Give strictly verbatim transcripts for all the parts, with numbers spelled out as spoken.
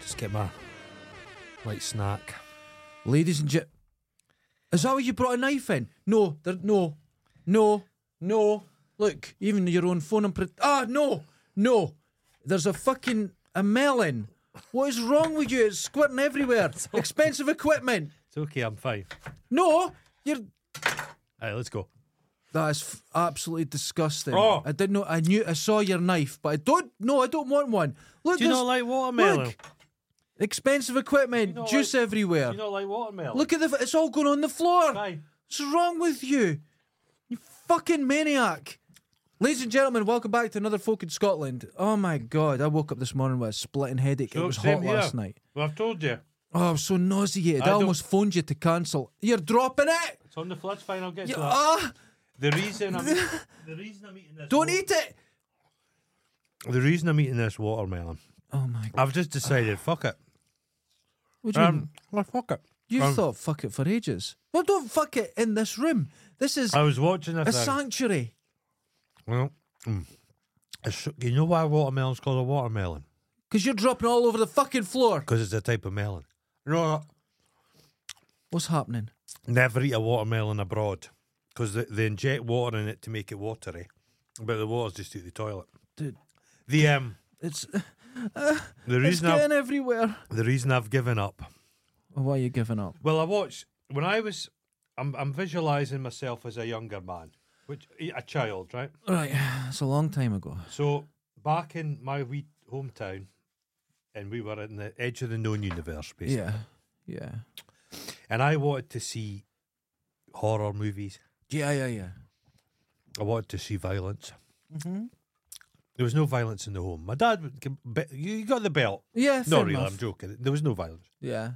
Just get my light snack. Ladies and gentlemen, is that what you brought a knife in? No, there, no, no, no. Look, even your own phone and... Pre- ah, no, no. There's a fucking... a melon. What is wrong with you? It's squirting everywhere. Expensive equipment. It's okay, I'm fine. No, you're... Alright, let's go. That is f- absolutely disgusting. Oh. I didn't know. I knew. I saw your knife, but I don't. No, I don't want one. Look, Do you there's- not like watermelon? Look, expensive equipment, not juice like- everywhere. Do you not like watermelon? Look at the. It's all going on the floor. Fine. What's wrong with you? You fucking maniac. Ladies and gentlemen, welcome back to another Folk in Scotland. Oh my God, I woke up this morning with a splitting headache. So, it was same hot here. last night. Well, I've told you. Oh, I was so nauseated. I, I don't- almost phoned you to cancel. You're dropping it. It's on the fridge, fine, I'll get You, to that. ah, The reason I'm the reason I'm eating this don't wa- eat it. The reason I'm eating this watermelon, Oh my God. I've just decided, fuck it. What do you mean? Um, well, fuck it. You've um, thought fuck it for ages. Well, don't fuck it in this room. This is I was watching a a thing. sanctuary. Well, mm, it's, you know why watermelon's called a watermelon? Because you're dropping all over the fucking floor. Because it's a type of melon. No, What's happening? never eat a watermelon abroad. Because they, they inject water in it to make it watery. But the water's just out the toilet. Dude, The um, it's, the it's reason I've, getting everywhere. the reason I've given up. Oh, why are you giving up? Well, I watched when I was. I'm I'm visualising myself as a younger man, which a child, right? Right, it's a long time ago. So back in my wee hometown, and we were in the edge of the known universe, basically. Yeah, yeah. And I wanted to see horror movies. Yeah, yeah, yeah. I wanted to see violence. Mm-hmm. There was no violence in the home. My dad, would- be- you got the belt. Yeah, fair Not really, enough. I'm joking. There was no violence. Yeah.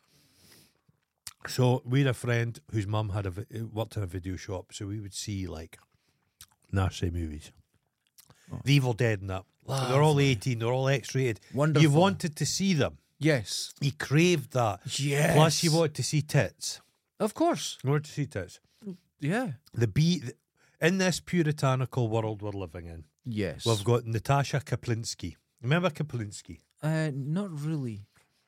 So we had a friend whose mum had a vi- worked in a video shop, so we would see like nasty movies. Oh. The Evil Dead and that. They're all eighteen, they're all X-rated. Wonderful. You wanted to see them. Yes. You craved that. Yes. Plus you wanted to see tits. Of course. You wanted to see tits. Yeah. The B in this puritanical world we're living in, Yes. we've got Natasha Kaplinsky. Remember Kaplinsky? Uh, not really.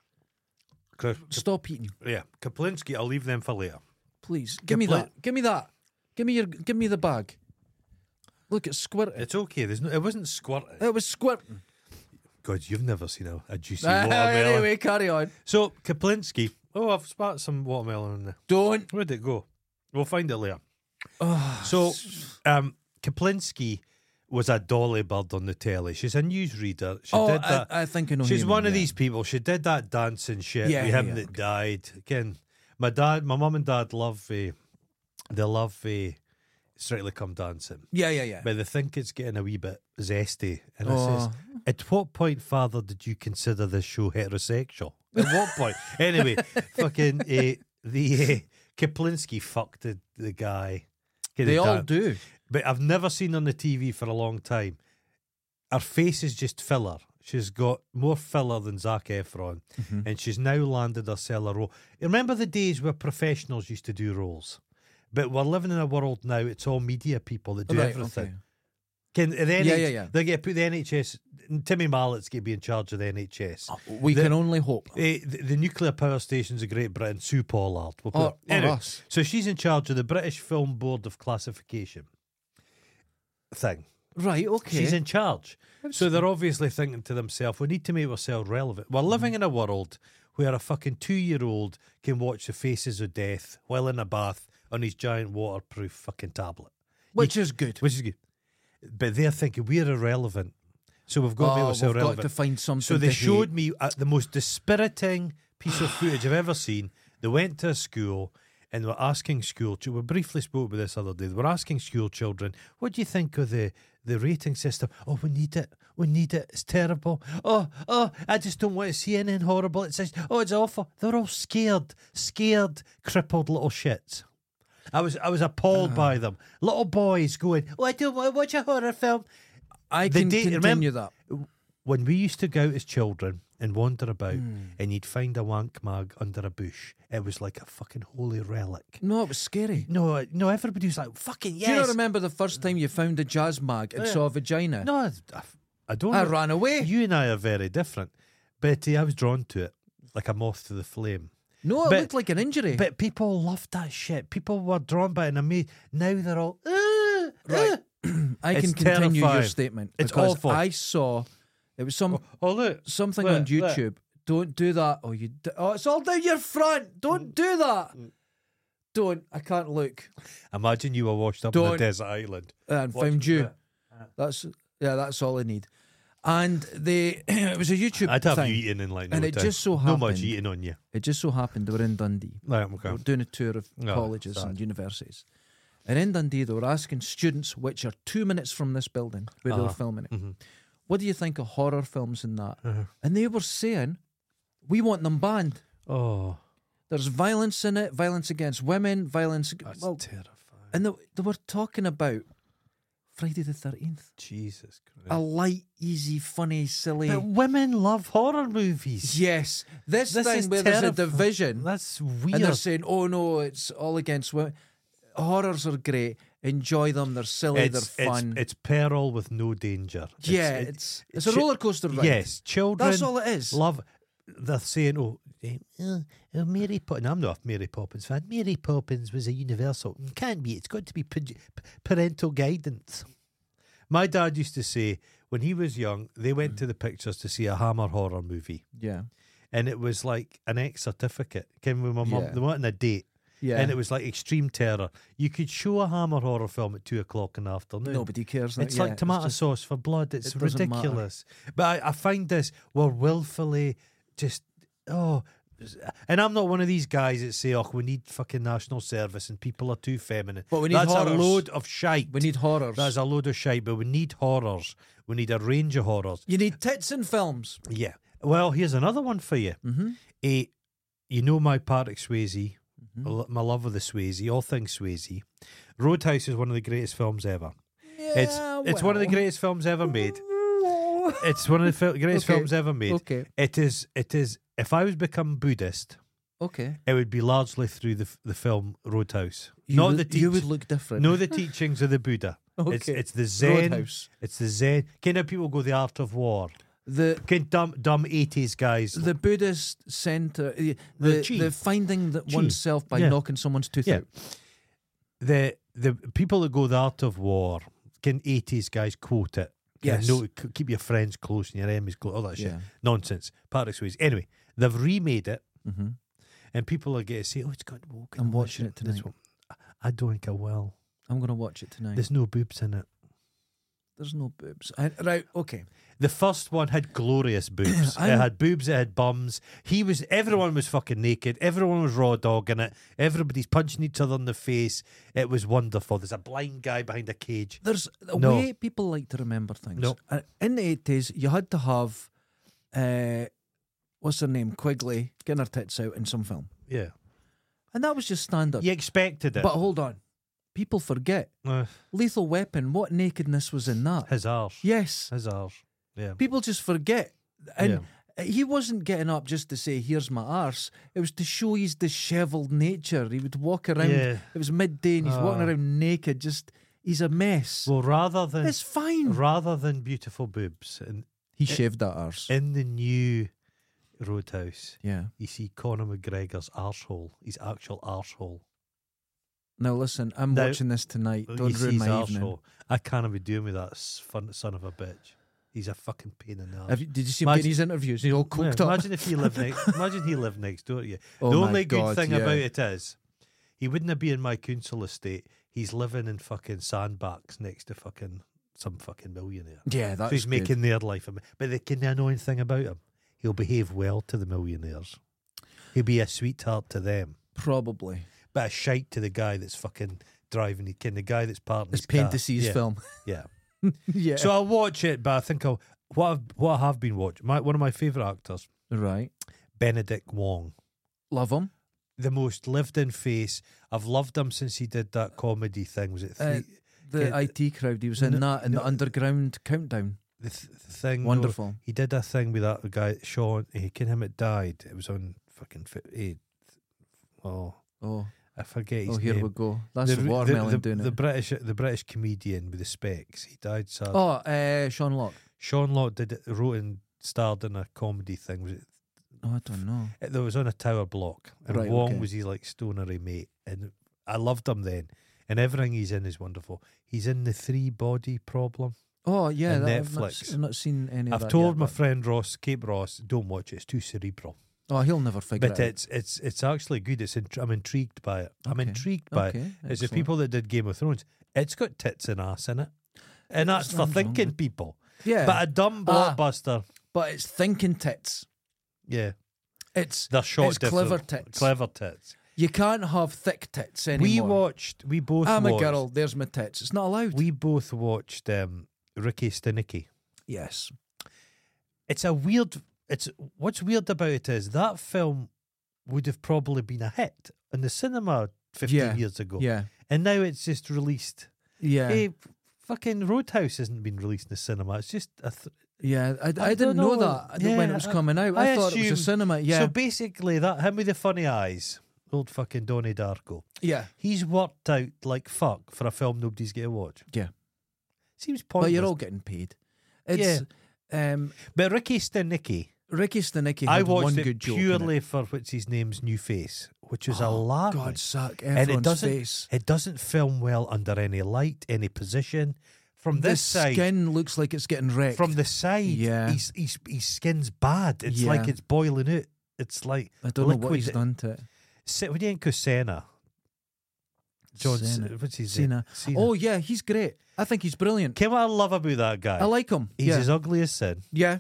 Ka- Stop eating, Yeah, Kaplinsky. I'll leave them for later. please. Give me Kapli- that. Give me that. Give me your. Give me the bag. Look, it's squirting. It's okay. There's no. It wasn't squirting. It was squirting. God, you've never seen a, a juicy Ah, watermelon. anyway, carry on. So Kaplinsky. Oh, I've spat some watermelon in there. Don't. Where'd it go? We'll find it later. Oh, So, um, Kaplinsky was a dolly bird on the telly. She's a newsreader. She oh did I, that. I think I know. who She's you one mean, of yeah. these people. She did that dancing shit. Yeah, with yeah, him yeah, that okay. died. Again, my dad, my mum and dad love. Uh, they love uh, Strictly Come Dancing, Yeah, yeah, yeah. but they think it's getting a wee bit zesty. And I Oh. says, "At what point, Father, did you consider this show heterosexual? At what point?" Anyway, fucking uh, the uh, Kaplinsky fucked the, the guy. Get They it all down. do. But I've never seen on the T V for a long time. Her face is just filler. She's got more filler than Zac Efron, Mm-hmm. and she's now landed herself a role. You remember the days where professionals used to do roles? But we're living in a world now, it's all media people that do Right, everything. okay. Can, the N H- Yeah, yeah, yeah. They get put the N H S, Timmy Mallett's going to be in charge of the N H S. We The- can only hope. Eh, the, the nuclear power stations of Great Britain, Sue Pollard. We'll put- Or, or Anyway, us. so she's in charge of the British Film Board of Classification thing. Right, okay. She's in charge. So they're obviously thinking to themselves, we need to make ourselves relevant. We're living in a world where a fucking two-year-old can watch The Faces of Death while in a bath on his giant waterproof fucking tablet. Which is good. Which is good. But they're thinking, we're irrelevant. So we've got to make Oh, ourselves we've got relevant. to find something So they to showed hate. me uh, the most dispiriting piece of footage I've ever seen. They went to a school and were asking school children. We briefly spoke about this other day. They were asking school children, what do you think of the, the rating system? Oh, we need it. We need it. It's terrible. Oh, oh, I just don't want to see anything horrible. It's just, oh, it's awful. They're all scared, scared, crippled little shits. I was I was appalled Uh. by them. Little boys going, oh, I don't want to watch a horror film. I The can day- continue remember- that. When we used to go out as children and wander about Hmm. and you'd find a wank mag under a bush, it was like a fucking holy relic. No, it was scary. No, no, everybody was like, fucking yes. Do you not remember the first time you found a jazz mag and Yeah. saw a vagina? No, I, I don't. I ran away. You and I are very different. But uh, I was drawn to it like a moth to the flame. No, it But- looked like an injury. But people loved that shit. People were drawn by it, and I mean, now they're all uh, Right. uh. I can It's continue your terrifying. statement. It's because awful. I saw it was some Oh look, something look, on look. YouTube. Don't do that. Oh, you. D- oh, it's all down your front. Don't do that. Don't. I can't look. Imagine you were washed up on Don't. a desert island. And Watch found you. that. That's yeah. That's all I need. And they. It was a YouTube I'd have thing. you eating in like no And it time. just so no much happened- eating on you. It just so happened they were in Dundee. Right, They okay. were doing a tour of Oh, colleges sad. and universities. And in Dundee, they were asking students, which are two minutes from this building where they were Uh-huh. filming it, Mhm. what do you think of horror films and that? Uh-huh. And they were saying, we want them banned. Oh, There's violence in it, violence against women, violence. ag- that's well, terrifying. and they, they were talking about Friday the thirteenth. Jesus Christ. A light, easy, funny, silly. But women love horror movies. Yes. This, This thing is where there's a terrifying. division. That's And they're weird. saying, oh no, it's all against women. Horrors are great. Enjoy them. They're silly. It's, they're fun. It's, it's peril with no danger. It's- yeah, it- it's it's a chi- roller coaster ride. Yes, children That's all it is. love. They're saying, "Oh, eh, uh, uh, Mary Poppins." I'm not a Mary Poppins fan. Mary Poppins was a universal. It can't be. It's got to be pa- p- parental guidance. My dad used to say when he was young, they went to the pictures to see a Hammer horror movie, Yeah. and it was like an ex certificate. Came with my mum. Yeah. They went on a date, Yeah. and it was like extreme terror. You could show a Hammer horror film at two o'clock in the afternoon. Nobody cares. It's yeah, like tomato just- sauce for blood. It's it doesn't matter. ridiculous. But I, I find this, we're willfully just, oh, and I'm not one of these guys that say, oh, we need fucking national service and people are too feminine. But we need That's horrors. a load of shite. We need horrors. That's a load of shite, but we need horrors. We need a range of horrors. You need tits in films. Yeah. Well, here's another one for you. Mm-hmm. Eh, you know my Patrick Swayze, Mhm. l- my love of the Swayze, all things Swayze. Roadhouse is one of the greatest films ever. It's it's one of the greatest films ever made. It's one of the fil- greatest Okay. films ever made. Okay. It is. It is. If I was become Buddhist, Okay. it would be largely through the f- the film Roadhouse. You Not would, the teach- you would look different. no the teachings of the Buddha. Okay. It's it's the Zen. Roadhouse. It's the Zen. Kind of people go the art of war. The Kind dumb dumb eighties guys. the Buddhist center. The The the, chi. the finding that Chi. oneself by Yeah. knocking someone's tooth Yeah. out. the the people that go the art of war. Can eighties guys quote it? Kinda Yes. know- c- keep your friends close and your enemies close. All that shit. Yeah. Nonsense. Patrick Swayze. Anyway, they've remade it. Mm-hmm. And people are getting to say, oh, it's got woke. I'm watching it This tonight. one. I don't think I will. I'm gonna watch it tonight. There's no boobs in it. There's no boobs. I, right. Okay. The first one had glorious boobs. it I'm- had boobs, it had bums. He was, everyone was fucking naked. Everyone was raw dogging it. Everybody's punching each other in the face. It was wonderful. There's a blind guy behind a cage. There's a No. way people like to remember things. No. Uh, In the eighties, you had to have, uh, what's her name, Quigley, getting her tits out in some film, Yeah. and that was just standard. You expected it. But hold on, people forget Uh, Lethal Weapon. What nakedness was in that? his arse. Yes, His arse. Yeah. people just forget, and Yeah. he wasn't getting up just to say, "Here's my arse." It was to show his dishevelled nature. He would walk around. Yeah. It was midday, and he's walking Oh. around naked. Just he's a mess. Well, rather than It's fine. rather than beautiful boobs, and He shaved that arse. in the new Roadhouse, Yeah. you see Conor McGregor's arsehole, his actual arsehole. Now listen, I'm Now, watching this tonight. You Don't see ruin his my evening. arsehole. I can't be doing with that s- fun, son of a bitch. He's a fucking pain in the ass. Have you, did you see him Imagine- getting his interviews? He's all Yeah, cooked up. imagine if he lived next. Imagine he lived next door to you. Oh the my only good God, thing yeah. about it is, he wouldn't be in my council estate. He's living in fucking sandbags next to fucking some fucking millionaire. Yeah, that's so he's good. making their life. am- But the kind of annoying thing about him, he'll behave well to the millionaires. He'll be a sweetheart to them, Probably. but a shite to the guy that's fucking driving. The kind the guy that's parting It's his pain car. to see his yeah. film. Yeah. Yeah. So I'll watch it, but I think I'll what I've, what I have been watching. My one of my favourite actors, right. Benedict Wong. Love him. The most lived-in face. I've loved him since he did that comedy thing. Was it three, Uh, The Yeah, I T crowd. He was in no, that in no. the underground countdown. the th- thing? no, Wonderful. he did a thing with that guy Sean. He can him it died. It was on fucking. fi- eh, Oh, Oh, I forget his oh, here name. we go. That's the, the, watermelon the, doing the it. British the British comedian with the specs. He died sad. Oh, uh, Sean Locke. Sean Locke did it, wrote and starred in a comedy thing. Was it? Oh, I don't know. It, there was on a tower block, and Right, Wong okay. was his like stonery mate, and I loved him then. And everything he's in is wonderful. He's in The Three Body Problem. Oh yeah, on that, I've, not, Netflix. I've not seen any. of I've that told yet, my but- friend Ross, Cape Ross, don't watch it. It's too cerebral. Oh, he'll never figure But it out. it's it's it's actually good. It's int- I'm intrigued by it. I'm Okay. intrigued by it. Okay, It's the excellent. people that did Game of Thrones. It's got tits and ass in it, and that's There's for nothing wrong thinking with- people. Yeah, But a dumb Ah. blockbuster, but it's thinking tits. yeah, It's they're shot it's different. clever tits. Clever tits. You can't have thick tits We anymore. watched. We both. I'm watched, a girl. There's my tits. It's not allowed. We both watched um, Ricky Stenicki. yes. It's a weird. It's what's weird about it is that film would have probably been a hit in the cinema fifteen Yeah. years ago, Yeah. and now it's just released. Yeah. Hey, fucking Roadhouse hasn't been released in the cinema. It's just a. Th- yeah. I, I, I didn't don't know, know. that I don't- when Yeah, it was I- coming out. I, I thought it assumed- was a cinema. Yeah. So basically, that him with the funny eyes, old fucking Donnie Darko. yeah. He's worked out like fuck for a film nobody's going to watch. Yeah. Seems pointless. But you're all getting paid. It's um But Ricky Stenicki, Ricky Stenicki I had watched one it good joke. purely for what's his name's new face, which was in it. alarming. God, suck. and it Efron's doesn't. face. It doesn't film well under any light, any position. From The this side, skin looks like it's getting wrecked. from the side, Yeah. he's, he's, his skin's bad. It's Yeah. like it's boiling out. It's like I don't know what liquid. he's done to it. Se- What do you think of Senna? John, Cena. Cena. What's his Cena. name? Cena. Oh yeah, he's great. I think he's brilliant. Can what I love about that guy? I like him. He's yeah. as ugly as sin. yeah.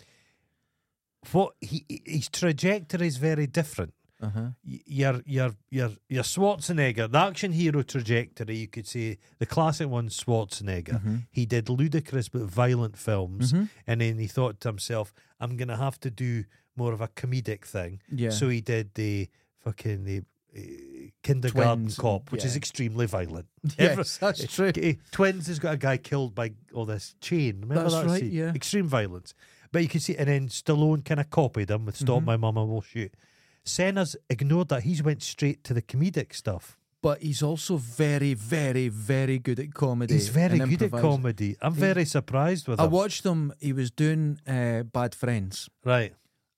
What he his trajectory is very different. Uh huh. Y- Your your your your Schwarzenegger, the action hero trajectory, you could say the classic one, Schwarzenegger. Mhm. He did ludicrous but violent films, Mhm. and then he thought to himself, "I'm gonna have to do more of a comedic thing." Yeah. So he did the fucking the uh, Kindergarten Twins, Cop, which is yeah. extremely violent. yes, that's true. Eh, Twins has got a guy killed by all this chain. Remember That's that right, scene? yeah. Extreme violence. But you can see, and then Stallone kind of copied him with "Stop Mhm. My Mama Will Shoot." Senna's ignored that. He's went straight to the comedic stuff. But he's also very, very, very good at comedy. He's very and good at improvising. comedy. I'm He- very surprised with I him. watched him. He was doing uh, Bad Friends, right.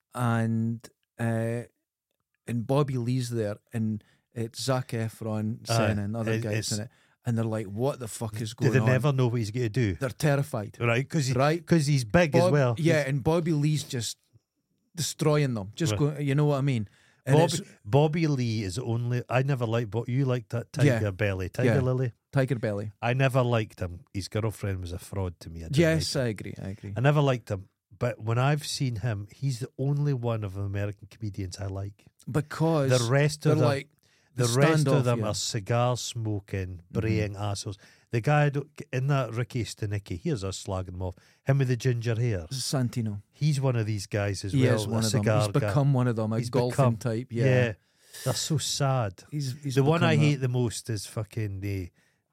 and uh, and Bobby Lee's there, and it's Zac Efron, Aye, Senna, and other it- guys it's- in it, and they're like, "What the fuck is Do going they on?" never know what he's going to do? They're terrified, Right? Because he, right? he's big as Bob- well. Yeah, He's- and Bobby Lee's just destroying them. Just Right. going, you know what I mean? And Bobby, it's Bobby Lee is the only. I never liked. But you liked that Tiger Yeah. Belly, Tiger Yeah. Lily. Tiger Belly. I never liked him. His girlfriend was a fraud to me. I didn't Yes, like him. I agree. I agree. I never liked him. But when I've seen him, he's the only one of the American comedians I like. Because The rest they're of them, like the the rest standoff, of them yeah. are cigar smoking, Mhm. braying assholes. The guy I don't- in that Ricky Stenicki, here's us slagging him off. Him with the ginger hair. Santino. He's one of these guys as He well. is a one of them. cigar He's guy. become one of them. A He's golfing become- type. yeah. Yeah. They're so sad. He's, he's the one I become hate that. the most is fucking the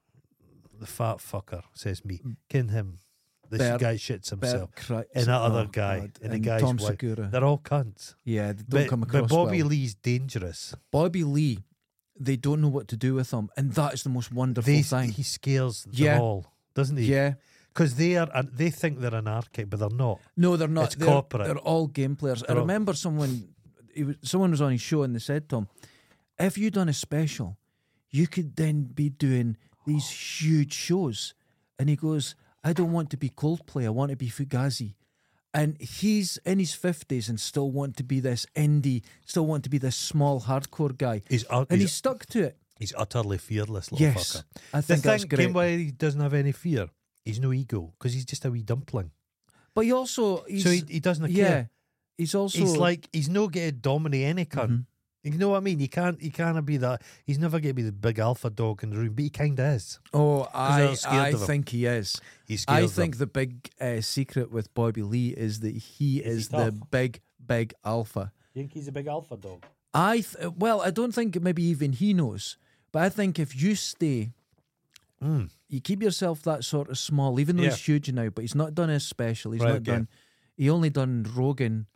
the fat fucker, says me. Mm. Ken him. This Bert- guy shits himself. Bert Kreischer. And that other Oh, guy, God. and the guy's Tom wife. Segura. They're all cunts. Yeah, they don't But, come but across Bobby well. Lee's dangerous. Bobby Lee, they don't know what to do with him, and that is the most wonderful They, thing. he scares them Yeah. all, doesn't he? Yeah. Because they are, and they think they're anarchic, but they're not. No, they're not. It's they're, corporate. They're all game players. I They're all- remember someone, he was, someone was on his show and they said to him, if you done a special, you could then be doing these huge shows. And he goes, I don't want to be Coldplay. I want to be Fugazi. And he's in his fifties and still want to be this indie, still want to be this small hardcore guy. He's, ut- And he's, he's stuck to it. he's utterly fearless, little Yes. fucker. I The think that's thing great. came why he doesn't have any fear. He's no ego because he's just a wee dumpling. But he also, he's, so he, he doesn't yeah, care. he's also, He's like he's no going to dominate any cunt. Mhm. You know what I mean? He can't. He can't be that. He's never going to be the big alpha dog in the room, but he kind of is. oh, they're I, scared I of him. think he is. He's scared I of them. think the big uh, secret with Bobby Lee is that he Is he is the tough? big, big alpha. You think he's a big alpha dog? I th- well, I don't think maybe even he knows, but I think if you stay, Mm. you keep yourself that sort of small, even though Yeah. he's huge now, but he's not done his special. He's Right, not okay. done. He only done Rogan,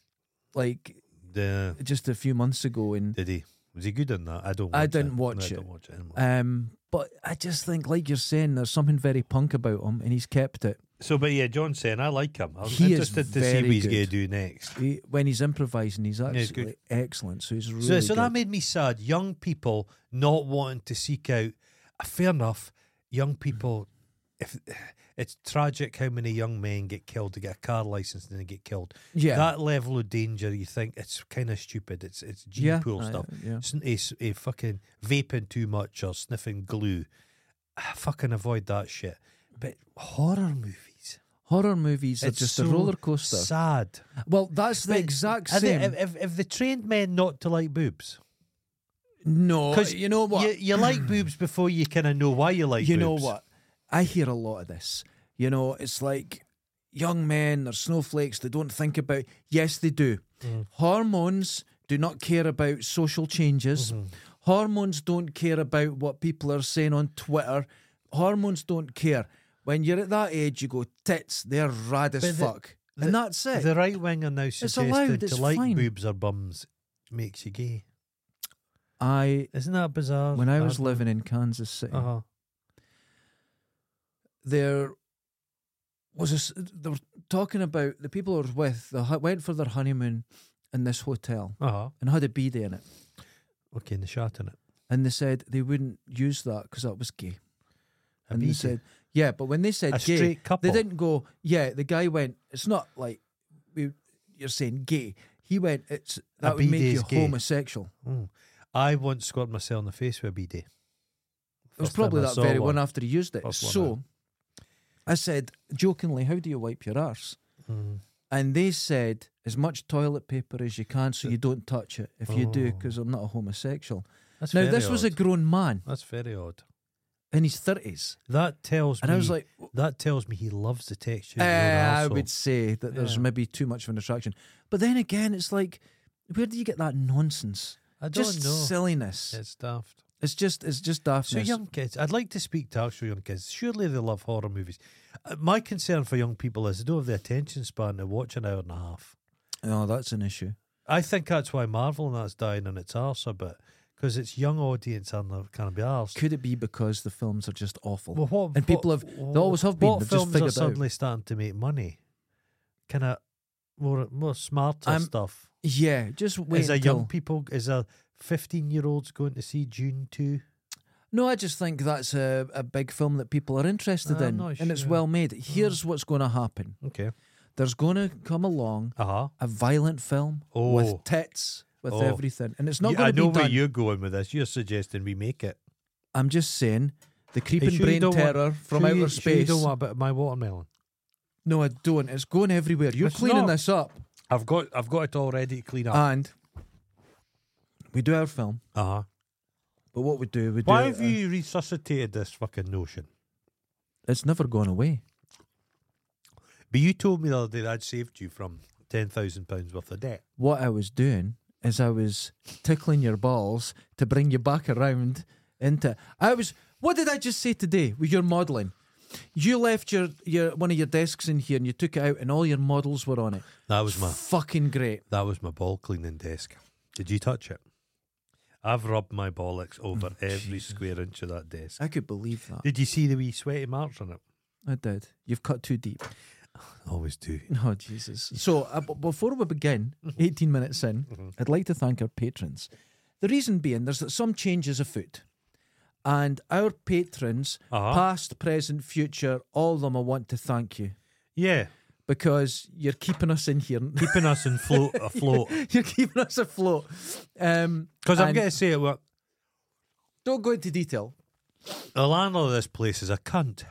like The, just a few months ago, and did he? Was he good in that? I don't. Watch I didn't it. watch No, I it. don't watch it anymore. um, but I just think, like you're saying, there's something very punk about him, and he's kept it. So, but yeah, John saying I like him. I'm He is interested to see very what he's good. going to do next. He, when he's improvising, he's he's actually good. excellent. So he's really So, so good. that made me sad. Young people not wanting to seek out. Uh, fair enough. Young people, if it's tragic how many young men get killed to get a car license and they get killed. yeah, That level of danger, you think it's kind of stupid. It's it's gene yeah, pool I- stuff. yeah. It's n- it's- eh, fucking vaping too much or sniffing glue. Ah, fucking avoid that shit. But horror movies, Horror movies are it's just so a roller coaster. sad. Well, that's the But exact are they- same. If, if, if they trained men not to like boobs, no, because you know what? you, you like boobs before you kind of know why you like. you boobs. know what? I hear a lot of this. You know, it's like young men, they're snowflakes, they don't think about. Yes, they do. Mm. Hormones do not care about social changes. Mm-hmm. Hormones don't care about what people are saying on Twitter. Hormones don't care. When you're at that age, you go, tits, they're rad as But the- fuck. the- and that's it. The right wing are now suggesting allowed, to it's like fine. boobs or bums makes you gay. I, Isn't that bizarre? when I was living in Kansas City, uh huh. there was a, s- they were talking about the people I was with, they hu- went for their honeymoon in this hotel Uh huh. and had a B day in it. Okay, and the shot in it. And they said they wouldn't use that because that was gay. A and they B-day. said, yeah, but when they said A gay, straight couple. they didn't go, yeah, the guy went, it's not like we, you're saying gay. He went, it's that A would make B-day you is gay. homosexual. Mm. I once scored myself in the face with a B-day. It was First time probably I that saw very one. one after he used it. First one, So I said, jokingly, how do you wipe your arse? Mm. And they said, as much toilet paper as you can so you don't touch it. If you do, Oh. because I'm not a homosexual. That's Now, very this was a odd. grown man That's very odd. in his thirties. That tells And me. I was like, that tells me he loves the texture. Uh, of your I arsehole. would say that there's Yeah. maybe too much of an attraction. But then again, it's like, where do you get that nonsense? I don't Just know. silliness. It's daft. It's just it's just So daftness. young kids, I'd like to speak to actual young kids. Surely they love horror movies. Uh, My concern for young people is they don't have the attention span to watch an hour and a half. Oh, that's an issue. I think that's why Marvel and that's dying on its arse a bit, because it's young audience and they can't be arsed. Could it be because the films are just awful? Well, what, And people what- have- they always have been, What they've just films figured are it out. suddenly starting to make money? Kind of more more smarter I'm- stuff. Yeah, just wait Is there until... young people? Is there fifteen year olds going to see June two? No, I just think that's a, a big film that people are interested I'm in, not and it's sure. well made. Here's what's going to happen. Okay. There's going to come along Uh huh. a violent film Oh. with tits, with Oh. everything. And it's not Yeah, going I to know be where done. you're going with this. You're suggesting we make it. I'm just saying, the creeping sure you brain don't want- terror from Sure outer you, space. Sure you don't want a bit of my watermelon. No, I don't. It's going everywhere. You're It's cleaning not. this up. I've got I've got it all ready to clean up. And we do our film, Uh huh. but what we do, we do Why it, have you resuscitated this fucking notion? uh, it's never gone away. But you told me the other day that I'd saved you from ten thousand pounds worth of debt. What I was doing is I was tickling your balls to bring you back around into. I was. What did I just say today with your modelling? You left your, your one of your desks in here and you took it out and all your models were on it. That was my Fucking great. that was my ball cleaning desk. Did you touch it? I've rubbed my bollocks over Oh, every Jesus. square inch of that desk. I could believe that. Did you see the wee sweaty marks on it? I did. You've cut too deep. Always do. Oh, Jesus. So, uh, b- before we begin, eighteen minutes in, I'd like to thank our patrons. The reason being, there's some changes afoot. And our patrons, Uh-huh. past, present, future, all of them, I want to thank you. Yeah, Because you're keeping us in here. keeping us in float afloat. You're keeping us afloat. Um, Because I'm and going to say it. Well, Don't go into detail. the landlord of this place is a cunt,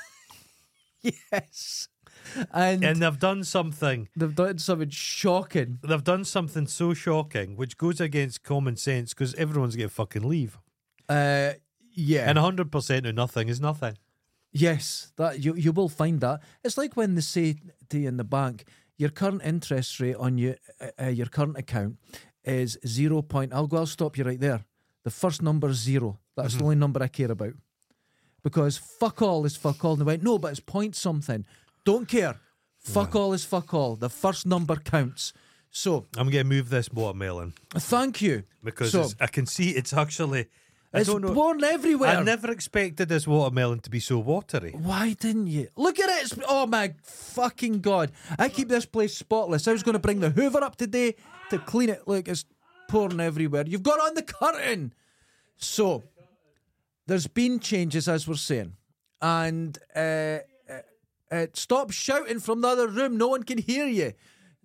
Yes. And, and they've done something. they've done something shocking. They've done something so shocking, which goes against common sense, because everyone's going to fucking leave, Uh, yeah. and a hundred percent of nothing is nothing. Yes, that you you will find that. It's like when they say to you in the bank, your current interest rate on your uh, uh, your current account is zero point. I'll go. I'll stop you right there. The first number is zero. That's the only number I care about. Because fuck all is fuck all. And they went, no, but it's point something. Don't care. Fuck all is fuck all. The first number counts. So I'm going to move this watermelon thank you. because So- it's, I can see it's actually I It's don't know. born everywhere. I never expected this watermelon to be so watery. Why didn't you? Look at it. It's, oh my fucking God. I keep this place spotless. I was going to bring the Hoover up today to clean it. Look, it's pouring everywhere. You've got on the curtain. So, there's been changes, as we're saying. And uh, uh, uh, stop shouting from the other room. No one can hear you.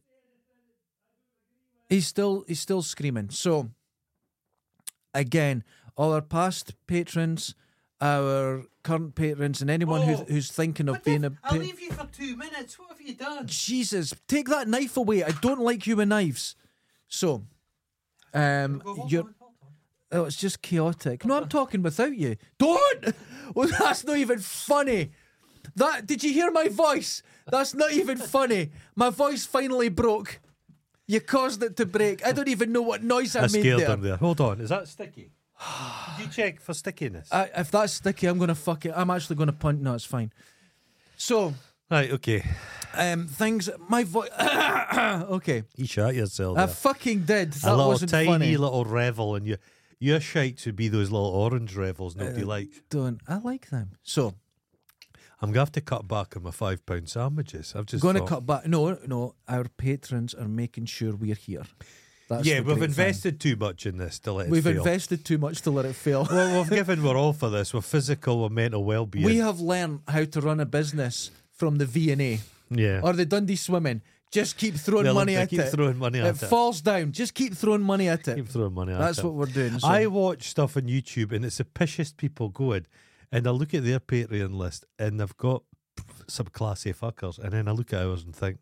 He's still, he's still screaming. So, again, all our past patrons, our current patrons, and anyone Oh. who's, who's thinking of being a I'll pa- leave you for two minutes. What have you done? Jesus, take that knife away. I don't like you with knives. So, um, you're. Oh, it's just chaotic. No, I'm talking without you. Don't. Well, that's not even funny. That did you hear my voice? That's not even funny. My voice finally broke. You caused it to break. I don't even know what noise I, I made scared there. him there. Hold on. Is that sticky? Did you check for stickiness? I, if that's sticky, I'm gonna fuck it. I'm actually gonna punch. No, it's fine. So, Right, okay. um, things. My voice. Okay, You shot yourself I there. fucking did. That A little wasn't tiny funny. little revel, and you, your shites would be those little orange revels nobody Uh, likes. Don't. I like them. So, I'm going to have to cut back on my five pound sandwiches. I've just going to thought- cut back. No, no. Our patrons are making sure we're here. That's Yeah, the we've great invested too much in this to let thing. it We've fail. invested too much to let it fail. Well, we've given we're all for this. We're physical, we're mental well-being. We have learned how to run a business from the V and A yeah. or the Dundee Swimming. Just keep throwing The money Olympic, at keep it. throwing money it at it. falls down. Just keep throwing money at it. Keep throwing money at That's it. what we're doing. So. I watch stuff on YouTube and it's the pishest people going, and I look at their Patreon list and they've got some classy fuckers, and then I look at ours and think,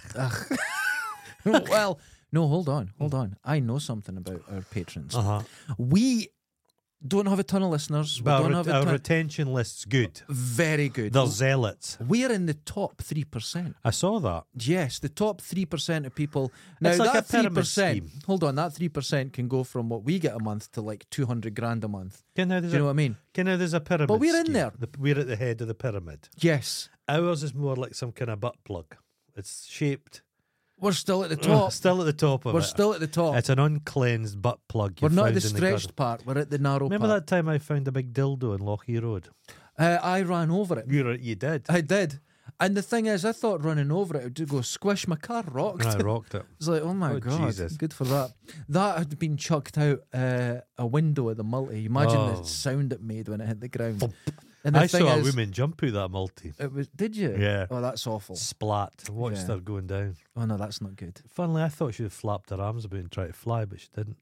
Well, no, hold on, hold on. I know something about our patrons. uh huh. We don't have a ton of listeners. We But don't our, have a our ton. retention list's good. Very good. They're zealots. We're in the top three percent. I saw that. Yes, the top three percent of people. Now It's like that a pyramid three percent. scheme. Hold on, that three percent can go from what we get a month to like two hundred grand a month. You know, there's Do you know a, what I mean? you know, there's a pyramid. But we're in scheme. there. The, we're at the head of the pyramid. Yes, Ours is more like some kind of butt plug. It's shaped. we're still at the Oh, top. still at the top of We're it. still at the top. It's an uncleansed butt plug. We're you not at found the in stretched garden. part. We're at the narrow Remember part. that time I found a big dildo in Lochie Road? Uh, I ran over it. You were, you did. I did. And the thing is, I thought running over it would go squish. My car rocked. I rocked it. It's like, oh my Oh, God, Jesus. good for that. That had been chucked out uh, a window of the multi. Imagine Oh. the sound it made when it hit the ground. And the I thing saw a is, woman jump out that multi. It was. Did you? Yeah. Oh, that's awful. Splat. I watched Yeah. her going down. Oh no, that's not good. Funnily, I thought she had flapped her arms about and tried to fly, but she didn't.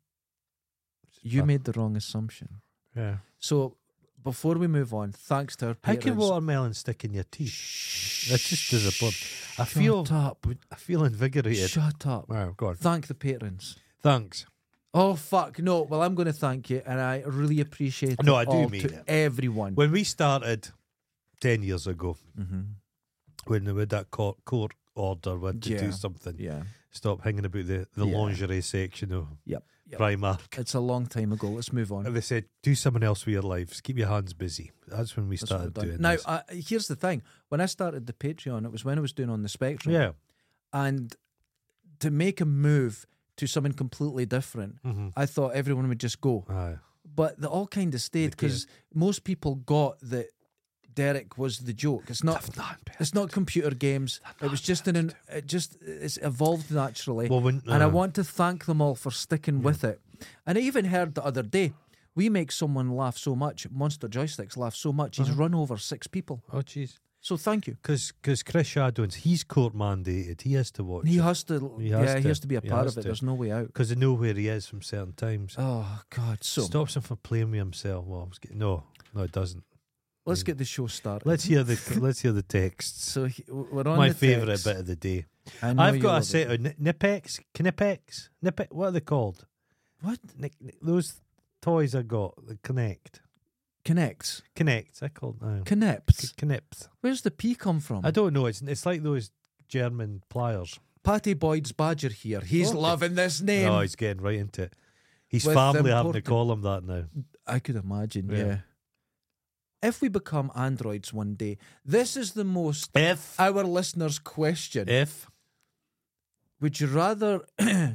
You Ah. made the wrong assumption. Yeah. So before we move on, thanks to our How patrons. can watermelon stick in your teeth? Shh. That's just disappointing. I feel, Shut up. I feel invigorated. Shut up. Wow, go on. Thank the patrons. Thanks. Oh fuck no! Well, I'm going to thank you, and I really appreciate No, it I do all mean to it. everyone. When we started ten years ago, Mm-hmm. when we had that court, court order, we had to Yeah. do something. Yeah. Stop hanging about the, the Yeah. lingerie section of Yep. Yep. Primark. It's a long time ago. Let's move on. And they said, do something else with your lives. Keep your hands busy. That's when we That's what started we've done. doing Now, this. uh, here's the thing. When I started the Patreon, it was when I was doing On the Spectrum. Yeah. And to make a move to something completely different, Mm-hmm. I thought everyone would just go. Aye. But they all kind of stayed They because most people got that Derek was the joke. It's not. It's not computer games. It was just an. It just it's evolved naturally. Well, when, And I uh, want to thank them all for sticking with it. And I even heard the other day, we make someone laugh so much, Monster Joysticks laugh so much, he's Uh-huh. run over six people. Oh, jeez. So thank you. Because Chris Shadowns, he's court mandated. He has to watch He it. has to, He has yeah, to. he has to be a He part has of it. to. There's no way out. Because they know where he is from certain times. Oh God! So Stops him from playing with himself. Well, I was getting, no, no, it doesn't. let's get the show started. Let's hear the let's hear the texts. So he- we're on My the favourite text. bit of the day. I know I've you got a love set it. of Ni- Nipex, Knipex, Nipe. What are they called? What Nick, those toys I got, the Connect, connects? Connect. I called uh, Connects. Knips. Where's the P come from? I don't know. It's it's like those German pliers. Patty Boyd's Badger here. He's Okay. loving this name. No, he's getting right into it. His With family having to important- call him that now. I could imagine, Yeah. yeah. If we become androids one day, this is the most If our listeners question. if Would you rather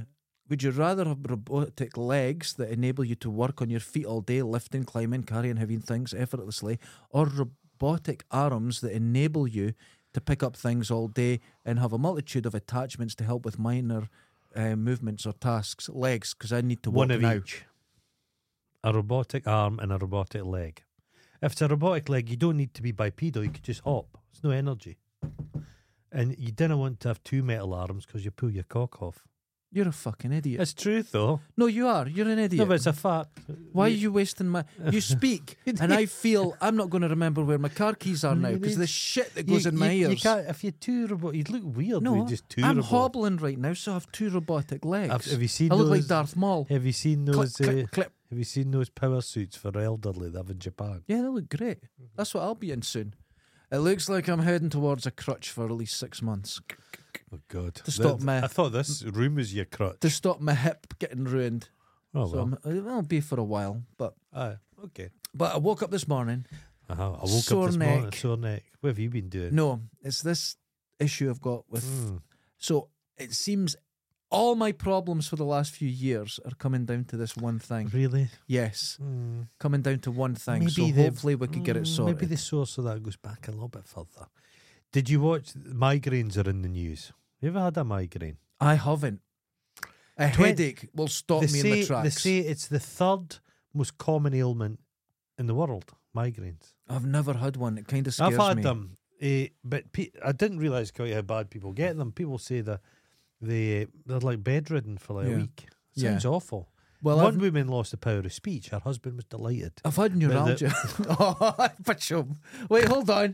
would you rather have robotic legs that enable you to work on your feet all day, lifting, climbing, carrying heavy things effortlessly, or robotic arms that enable you to pick up things all day and have a multitude of attachments to help with minor uh, movements or tasks? Legs, because I need to One walk of now. each. A robotic arm and a robotic leg. If it's a robotic leg, you don't need to be bipedal. You could just hop. It's no energy. And you didn't want to have two metal arms because you pull your cock off. You're a fucking idiot. It's truth, though. No, you are. You're an idiot. No, but it's a fact. Why are you wasting my... You speak, and I feel I'm not going to remember where my car keys are now because the shit that goes you, in my you, ears. You can't, if you're two robot, you'd look weird No, with just two I'm robot- hobbling right now, so I have two robotic legs. Have, have you seen I look those? like Darth Maul. Have you seen those? Clip, uh, clip, clip. Have you seen those power suits for elderly they have in Japan? Yeah, they look great. That's what I'll be in soon. It looks like I'm heading towards a crutch for at least six months Oh God! To stop That- my- I thought this room was your crutch. to stop my hip getting ruined. oh So well. I'm, it'll be for a while, but Aye, okay. but I woke up this morning. Uh-huh. I woke Sore up this morning, neck. sore neck. What have you been doing? No, it's this issue I've got with. Mm. So it seems all my problems for the last few years are coming down to this one thing. Really? Yes, Mm. coming down to one thing. so the- hopefully we could get it mm, sorted. Maybe the source of that goes back a little bit further. Did you watch migraines are in the news? You ever had a migraine? I haven't. A Twen- headache will stop they me say, in the tracks. They say it's the third most common ailment in the world. Migraines. I've never had one. It kind of scares I've had me. them, eh, but pe- I didn't realise quite how bad people get them. People say that they they're like bedridden for like Yeah. a week. Yeah. Sounds awful. Well, One I've, woman lost the power of speech. Her husband was delighted. I've had the- neuralgia. oh, pachum. Wait, hold on.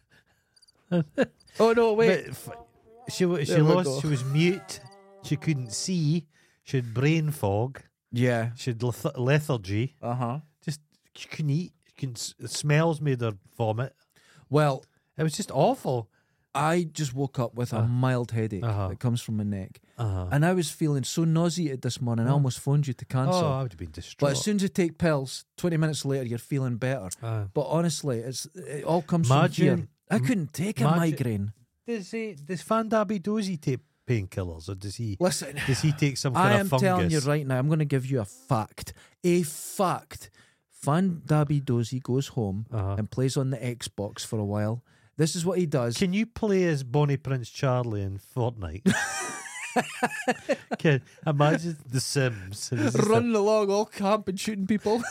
oh no, wait. But f- she wa- she There we lost. go. She was mute. She couldn't see. She had brain fog. Yeah. She had leth- lethargy. Uh huh. Just she couldn't eat. She couldn't, s- smells made her vomit. Well, It was just awful. I just woke up with a Uh, mild headache uh-huh. that comes from my neck, Uh-huh. and I was feeling so nauseated this morning. I Oh. almost phoned you to cancel. Oh, I would have been but distraught. as soon as you take pills, twenty minutes later, you're feeling better. Uh, But honestly, it's it all comes from Imagine- here. I couldn't take a imagine- migraine. does he? Does Van Dabby does he take painkillers or does he? Listen, Does he take some kind I of am fungus? telling you right now, I'm going to give you a fact. A fact. Fan Dabby Dozy goes home Uh-huh. and plays on the Xbox for a while. This is what he does. Can you play as Bonnie Prince Charlie in Fortnite? Can imagine The Sims. and it's just Running along all camp and shooting people.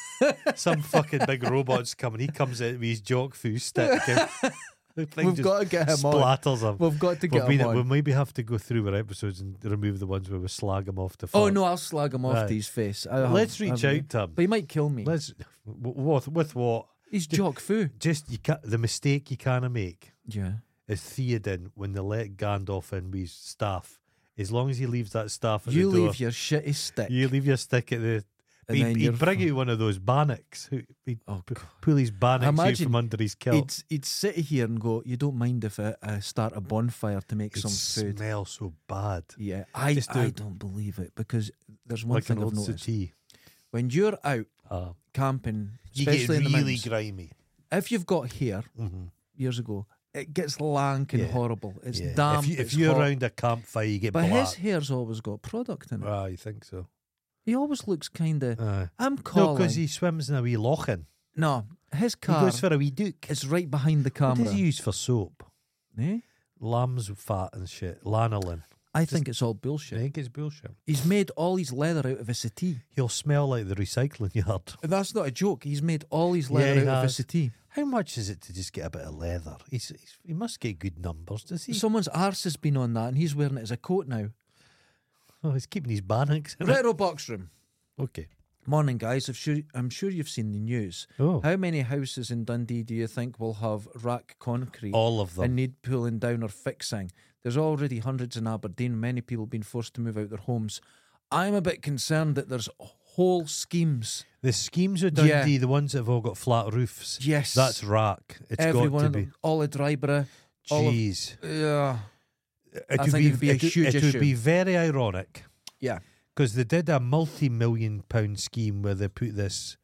a- some fucking big robot's coming. He comes out with his jock foo stick. and the thing We've just got to get him on. splatters him. We've got to We'll, get be, him on. we'll maybe have to go through our episodes and remove the ones where we slag him off the Oh phone. no, I'll slag him off Right. to his face. I have- Let's reach I've- out to him. But he might kill me. Let's w- with with what? He's jock foo. Just you ca the mistake you can't make Yeah. is Theoden when they let Gandalf in with his staff. As long as he leaves that staff at You the door, leave your shitty stick. you leave your stick at the. And He'd, then he'd you're bring fu- out one of those bannocks. who- He'd Oh, pu- God. pull his bannocks out Imagine from under his kilt. He'd, he'd sit here and go, you don't mind if I, I start a bonfire to make It some food. smells so bad. Yeah, I, Just do I it. don't believe it because there's one Like an thing I've old noticed. tea. When you're out Uh, camping, you get especially in the really mountains, grimy. if you've got hair Mm-hmm. years ago, it gets lank and Yeah. horrible. It's Yeah. damp. If, you, if it's you're hot. around a campfire, you get But black. his hair's always got product in it. Ah, you think so? He always looks kind of. Aye. I'm No, calling. because he swims in a wee lochin. No, his He car goes for a wee duke. is right behind the What camera. does he use for soap? Eh? Lamb's fat and shit. Lanolin. I think it's all I bullshit. think it's bullshit. He's made all his leather out of a settee. He'll smell like the recycling yard. That's not a joke. He's made all his Yeah, leather he out of a has. settee. How much is it to just get a bit of leather? He's, he's he must get good numbers, does he? Someone's arse has been on that and he's wearing it as a coat now. Oh, he's keeping his bannocks in it. Retro Box Room. Okay. Morning, guys. I'm sure, I'm sure you've seen the news. Oh, How many houses in Dundee do you think will have rack concrete all of them. and need pulling down or fixing? There's already hundreds in Aberdeen, many people being forced to move out their homes. I'm a bit concerned that there's whole schemes. The schemes of Dundee, Yeah. the ones that have all got flat roofs, Yes. that's rack. It's every got one to of be. them. All of Dryborough. all of- Jeez. Yeah. It I would think it'd be a it would- huge it issue. would be very ironic Yeah. because they did a multi-million pound scheme where they put this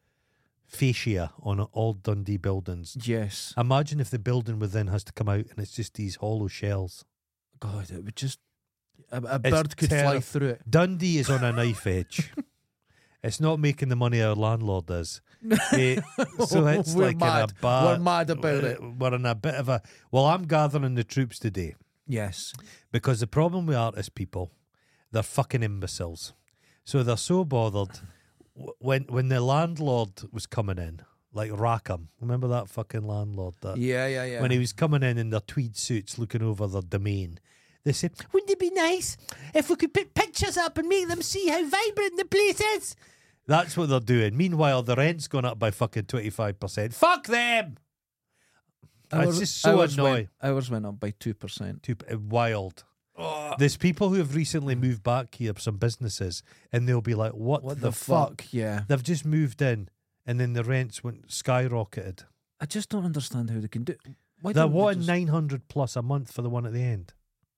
fascia on all Dundee buildings. Yes. Imagine if the building within has to come out and it's just these hollow shells. God, it would just. a, a bird could fly terrible. through it. Dundee is on a knife edge. It's not making the money our landlord is. Eh, so it's We're like mad. in a bad, We're mad about it. We're in a bit of a. Well, I'm gathering the troops today Yes. because the problem with artist people, they're fucking imbeciles. So they're so bothered w- when when the landlord was coming in, like Rackham. Remember that fucking landlord? That Yeah, yeah, yeah. when he was coming in in their tweed suits, looking over their domain. They said, wouldn't it be nice if we could put pictures up and make them see how vibrant the place is? That's what they're doing. Meanwhile, the rent's gone up by fucking twenty-five percent. Fuck them! Ours- it's just so ours annoying. Went, ours went up by two percent. Too uh, wild. There's people who have recently moved back here, some businesses, and they'll be like, what, What the, the fuck? fuck? Yeah. They've just moved in, and then the rents went skyrocketed. I just don't understand how they can do. Why They're don't they wanting just- nine hundred plus a month for the one at the end.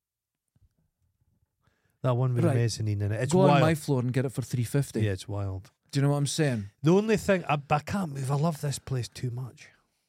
That one with Right. the mezzanine in it. It's go wild. on my floor and get it for three fifty? Yeah, it's wild. Do you know what I'm saying? The only thing I, I can't move. I love this place too much.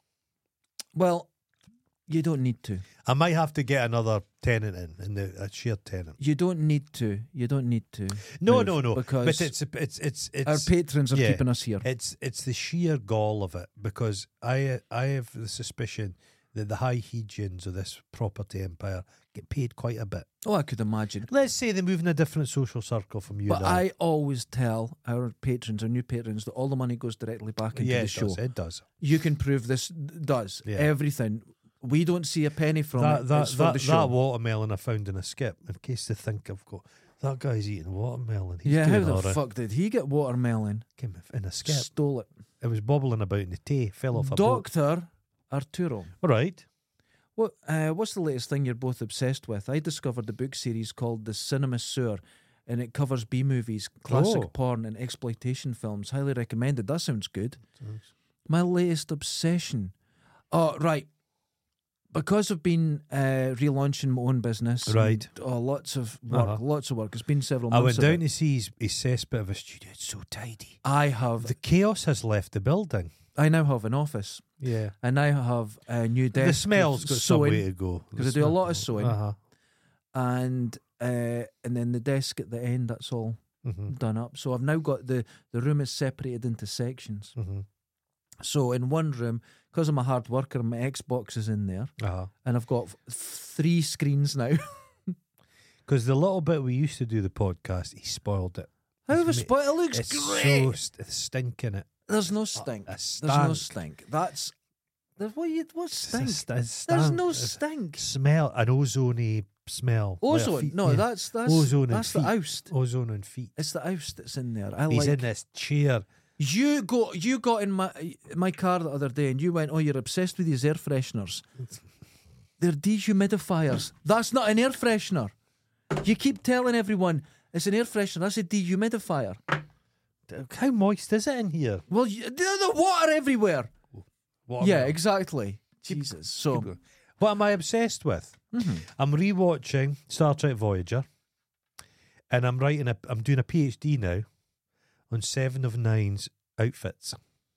Well, you don't need to. I might have to get another tenant in, in the a shared tenant. You don't need to. You don't need to. No, move no, no. Because But it's it's it's it's our patrons are yeah. keeping us here. it's it's the sheer gall of it because I I have the suspicion that the high Hegians of this property empire get paid quite a bit. Oh, I could imagine. Let's say they move in a different social circle from you. But and I. I always tell our patrons, our new patrons, that all the money goes directly back into yeah, the it show. does. It does. You can prove this does Yeah. everything. We don't see a penny from That it. that it's for that, the that show. watermelon I found in a skip. In case they think I've got that guy's eating watermelon. He's yeah, how doing the all right. fuck did he get watermelon? Came in a skip. Stole it. It was bobbling about in the tea. Fell off a boat. Doctor Arturo. All right. What? Uh, what's the latest thing you're both obsessed with? I discovered a book series called The Cinema Sewer, and it covers B movies, classic Oh. porn, and exploitation films. Highly recommended. That sounds good. My latest obsession. Oh, right. Because I've been uh, relaunching my own business, and, Right. oh, lots of work, Uh-huh. lots of work. It's been several I months. went of down it. to see his, his cesspit of a studio. It's so tidy. I have. The chaos has left the building. I now have an office. Yeah. I now have a new desk. The smell's with got some sewing, way to go. 'cause I do a lot of sewing. Uh-huh. and uh, and then the desk at the end. That's all Mm-hmm. done up. So I've now got the the room is separated into sections. Mm-hmm. So in one room, because I'm a hard worker, my Xbox is in there, Uh-huh. and I've got f- three screens now. Because the little bit we used to do the podcast, he spoiled it. How He's the ma- spot? It looks It's great. so st- stinking it. There's no stink. A There's no stank. stink. That's there's what you what It's a stink? st- it's There's stank. no It's stink. smell, an ozone smell. Like a Ozone? feet- No, yeah. that's that's Ozone and that's the feet. oust. ozone and feet. It's the oust that's in there. I He's like. in this chair. You go. You got in my my car the other day, and you went, "Oh, you're obsessed with these air fresheners. They're dehumidifiers. That's not an air freshener. You keep telling everyone it's an air freshener. That's a dehumidifier. How moist is it in here? Well, you, there's the water everywhere. What Yeah, am I- exactly. Jesus. So Keep going. What am I obsessed with? mhm. I'm rewatching Star Trek Voyager, and I'm writing a. I'm doing a PhD now on Seven of Nine's outfits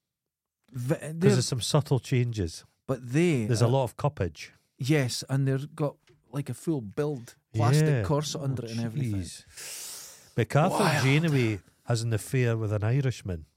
V- because they're- there's some subtle changes. but they There's are- a lot of cuppage. yes, and they've got like a full build plastic Yeah. corset Oh, under it and everything. jeez. But Catherine Wild. Janeway has an affair with an Irishman,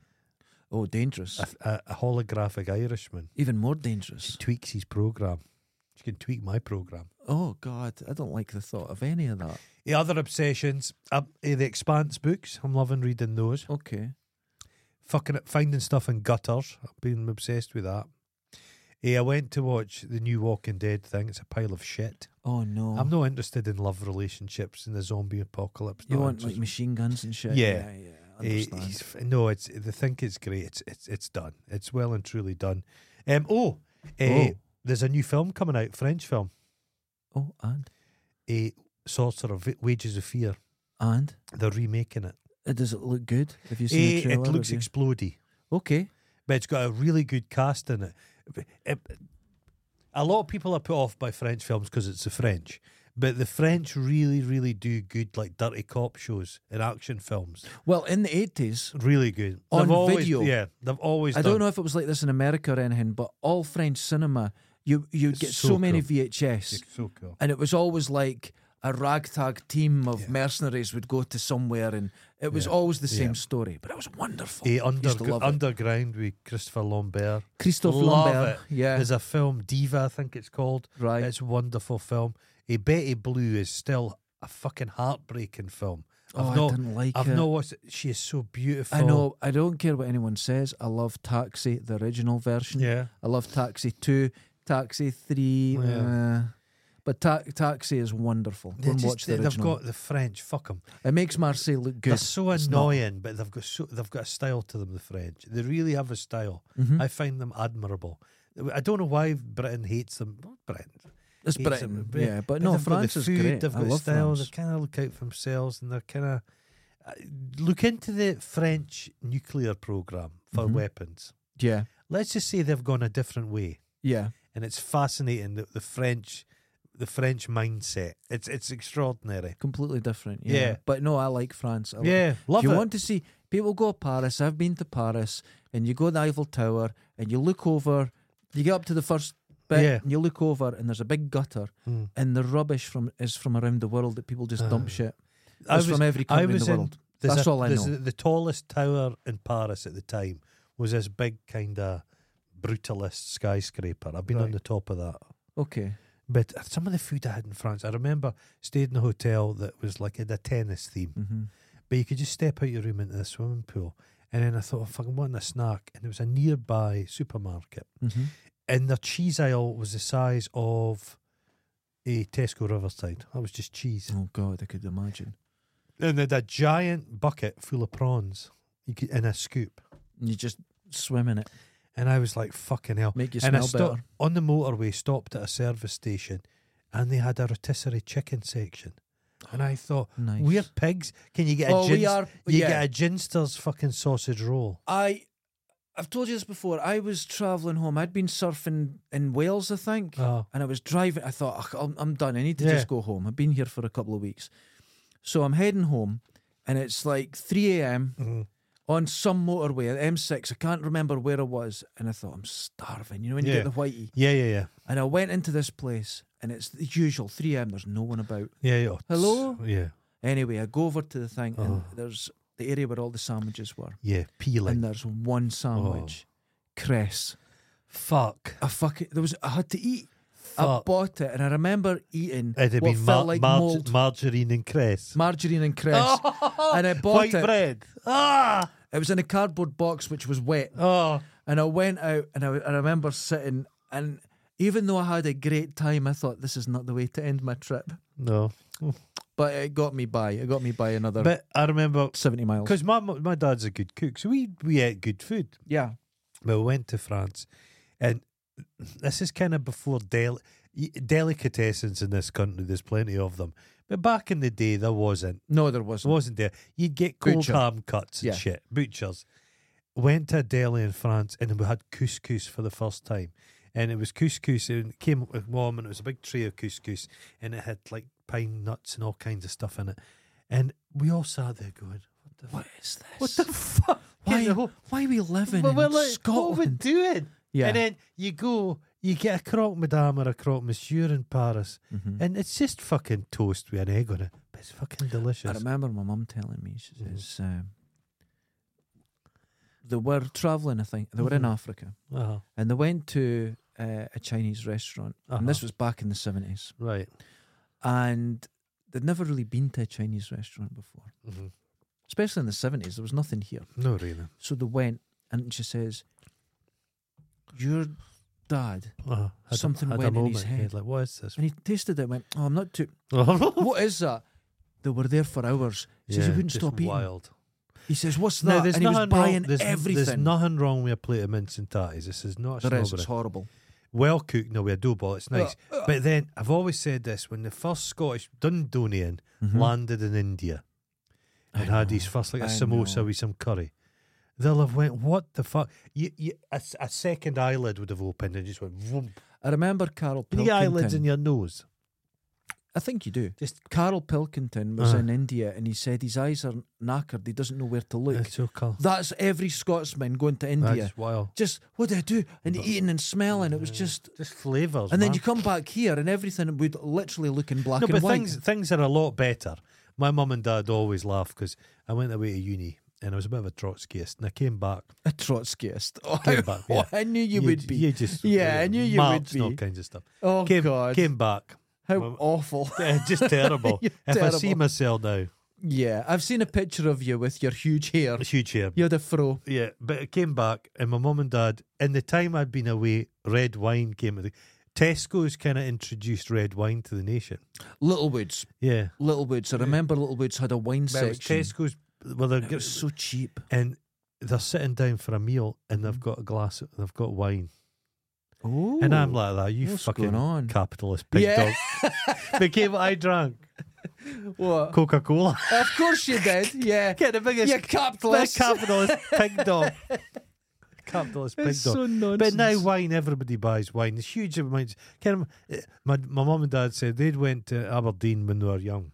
Oh, dangerous. a, a, a holographic Irishman. Even more She dangerous. tweaks his program. She can tweak my program. Oh God, I don't like the thought of any of that. The other obsessions, uh, eh, the Expanse books. I'm loving reading those. Okay. Fucking finding stuff in gutters. I've been obsessed with that. Eh, I went to watch the new Walking Dead thing. It's a pile of shit. Oh no. I'm not interested in love relationships in the zombie apocalypse. You Not want like interested. machine guns and shit? Yeah. yeah, yeah. Eh, Understand. he's f- no, it's they think it's great. It's it's it's done. It's well and truly done. Um. Oh, eh, Oh. there's a new film coming out, French film. oh, and A Sorcerer, V- Wages of Fear. and They're remaking it. uh, does it look good? Have you seen Eh, the trailer? it looks Have you- explodey, okay. but it's got a really good cast in it. It- A lot of people are put off by French films because it's the French, but the French really, really do good, like dirty cop shows and action films. Well, in the eighties, Really good. On They've always, video. yeah, they've always. I done. don't know if it was like this in America or anything, but all French cinema, you you'd It's get so so, many cool. V H S, It's so cool. and it was always like a ragtag team of Yeah. mercenaries would go to somewhere, and it was Yeah. always the same Yeah. story, but it was wonderful. Eh, I used to under, love it. Underground with Christopher Lambert. Christophe Love Lambert, it. yeah, There's a film, Diva, I think it's called. right. It's a wonderful film. A Betty Blue is still a fucking heartbreaking film. oh, I've I not, didn't like I've it. not watched it. She is so beautiful. I know. I don't care what anyone says. I love Taxi, the original version. Yeah. I love Taxi two, Taxi three. Yeah. Uh, but ta- Taxi is wonderful. Go They and just- watch the they've original. got the French. Fuck them. It makes Marseille look good. They're so It's not. annoying, but they've got so they've got a style to them. The French, they really have a style. Mhm. I find them admirable. I don't know why Britain hates them. Not Britain. It's hates Britain, them, but- yeah, but But no, they've got France the is food, great. They've I got love style. France. They kind of look out for themselves, and they're kind of uh, look into the French nuclear program for Mhm. weapons. Yeah, Let's just say they've gone a different way, yeah. and it's fascinating that the French, the French mindset. It's it's extraordinary. Completely different. Yeah. Yeah. But no, I like France. I like- Yeah, love if you it. want to see people go to Paris, I've been to Paris, and you go to the Eiffel Tower, and you look over, you get up to the first bit, Yeah. and you look over, and there's a big gutter, Mm. and the rubbish from is from around the world that people just dump Uh, shit. I It's was from every I country in was the in- world. There's That's a- all I there's know. The, the tallest tower in Paris at the time was this big kind of brutalist skyscraper. I've been on Right. the top of that. Okay. But some of the food I had in France, I remember stayed in a hotel that was like had a tennis theme, Mm-hmm. but you could just step out your room into the swimming pool. And then I thought, oh, fucking want a snack. And there was a nearby supermarket. Mm-hmm. And their cheese aisle was the size of a Tesco Riverside. That was just cheese. Oh God, I could imagine. And they had a giant bucket full of prawns you could, in a scoop. And you just swim in it, And I was like, fucking hell. make you And I smell stopped better. on the motorway, stopped at a service station, and they had a rotisserie chicken section. And I thought, Nice. we're pigs. Can you get a oh, we gins- are. you yeah. get a Ginster's fucking sausage roll? I, I've told you this before. I was travelling home. I'd been surfing in Wales, I think, Oh, and I was driving. I thought, "Ugh, I'm, I'm done. I need to Yeah. just go home. I've been here for a couple of weeks, so I'm heading home, and it's like three a.m. mhm. on some motorway at M six. I can't remember where it was, and I thought, I'm starving. You know when you Yeah. get the whitey, yeah, yeah, yeah. and I went into this place, and it's the usual three a.m. There's no one about. Yeah, yeah. Hello? Yeah, Anyway, I go over to the thing, and Oh. there's the area where all the sandwiches were, yeah. Peeling. and there's one sandwich, cress. Fuck. I fucking there was I had to eat. I Fuck. bought it, and I remember eating It'd have what been felt mar- like marg- mold, margarine and cress. margarine and cress. And I bought White it. bread. Ah! It was in a cardboard box, which was wet. Oh. And I went out, and I, I remember sitting, and even though I had a great time, I thought this is not the way to end my trip. No. But it got me by. It got me by another But I remember, seventy miles. because my, my dad's a good cook, so we, we ate good food. Yeah. But we went to France, and this is kind of before del- delicatessens in this country. There's plenty of them, but back in the day there wasn't. No, there There wasn't. wasn't there. You'd get cold Butcher. ham cuts and Yeah. shit. Butchers. Went to a deli in France, and we had couscous for the first time. And it was couscous, and it came with mom, and it was a big tray of couscous, and it had like pine nuts and all kinds of stuff in it. And we all sat there going, "What the What is this? What the fuck? Why, The whole- why are we living Well, in we're like, what are we Scotland? doing? Yeah. And then you go, you get a croque madame or a croque monsieur in Paris, Mhm. and it's just fucking toast with an egg on it. But it's fucking delicious. I remember my mum telling me, she Mhm. says, um, they were travelling, I think. They were in Mhm. Africa, Uh-huh. and they went to uh, a Chinese restaurant. And this Uh-huh. was back in the seventies. Right. And they'd never really been to a Chinese restaurant before. hmm Especially in the seventies, there was nothing here. No, really. So they went, and she says, your dad, Uh-huh. Had a- Something had a went in his moment. head. Like, what is this? and he tasted it and went, oh, I'm not too, yeah, what is that? They were there for hours. He says he wouldn't just stop eating. wild. He says, what's No, that? there's And he was nothing buying wrong. There's, everything. there's nothing wrong with a plate of mince and tatties. This is not a There is, snobbery. it's horrible. Well cooked, no, with a dough ball. It's nice. Uh, uh. But then I've always said this: when the first Scottish Dundonian Mhm. landed in India I and had know, his first like a I samosa know. with some curry, they'll have went, "What the fuck?" You, you, a, s- a second eyelid would have opened and just went, "Vroom." I remember Carol Three eyelids in Pilkington. your nose. I think you do. Just Carl Pilkington was Uh. in India and he said his eyes are knackered. He doesn't know where to look. It's so cool. That's every Scotsman going to India. That's wild. Just, what do I do? And But- eating and smelling. It was just... Just flavours. And then man. you come back here and everything would literally look in black No, and but white. things things are a lot better. My mum and dad always laugh because I went away to uni and I was a bit of a Trotskyist, and I came back. A Trotskyist. Oh, Came back, oh, yeah. I knew you, would be. You just Yeah, I knew you Marx would and all be. kinds of stuff. Oh, Came, God. came back. How Well, awful. Yeah, just terrible. You're if I see terrible. myself now, Yeah, I've seen a picture of you with your huge hair. it's huge hair. You had a fro. Yeah, but it came back, and my mum and dad, in the time I'd been away, red wine came. with the Tesco's kind of introduced red wine to the nation. Littlewoods. Yeah, Littlewoods. I remember Littlewoods had a wine but it was section. Tesco's. Well, they're It was so cheap. and they're sitting down for a meal, and Mm. they've got a glass. They've got wine, Oh, and I'm like that. You what's fucking going on? capitalist pig Yeah. dog. Became what I drank. What? Coca Cola. Of course you did. Yeah. Get the biggest You capitalist. capitalist pig dog. Capitalist pig It's dog. so nonsense. But now wine, everybody buys wine. It's huge amounts. Kind of, eh, my my mum and dad said they'd went to Aberdeen when they were young.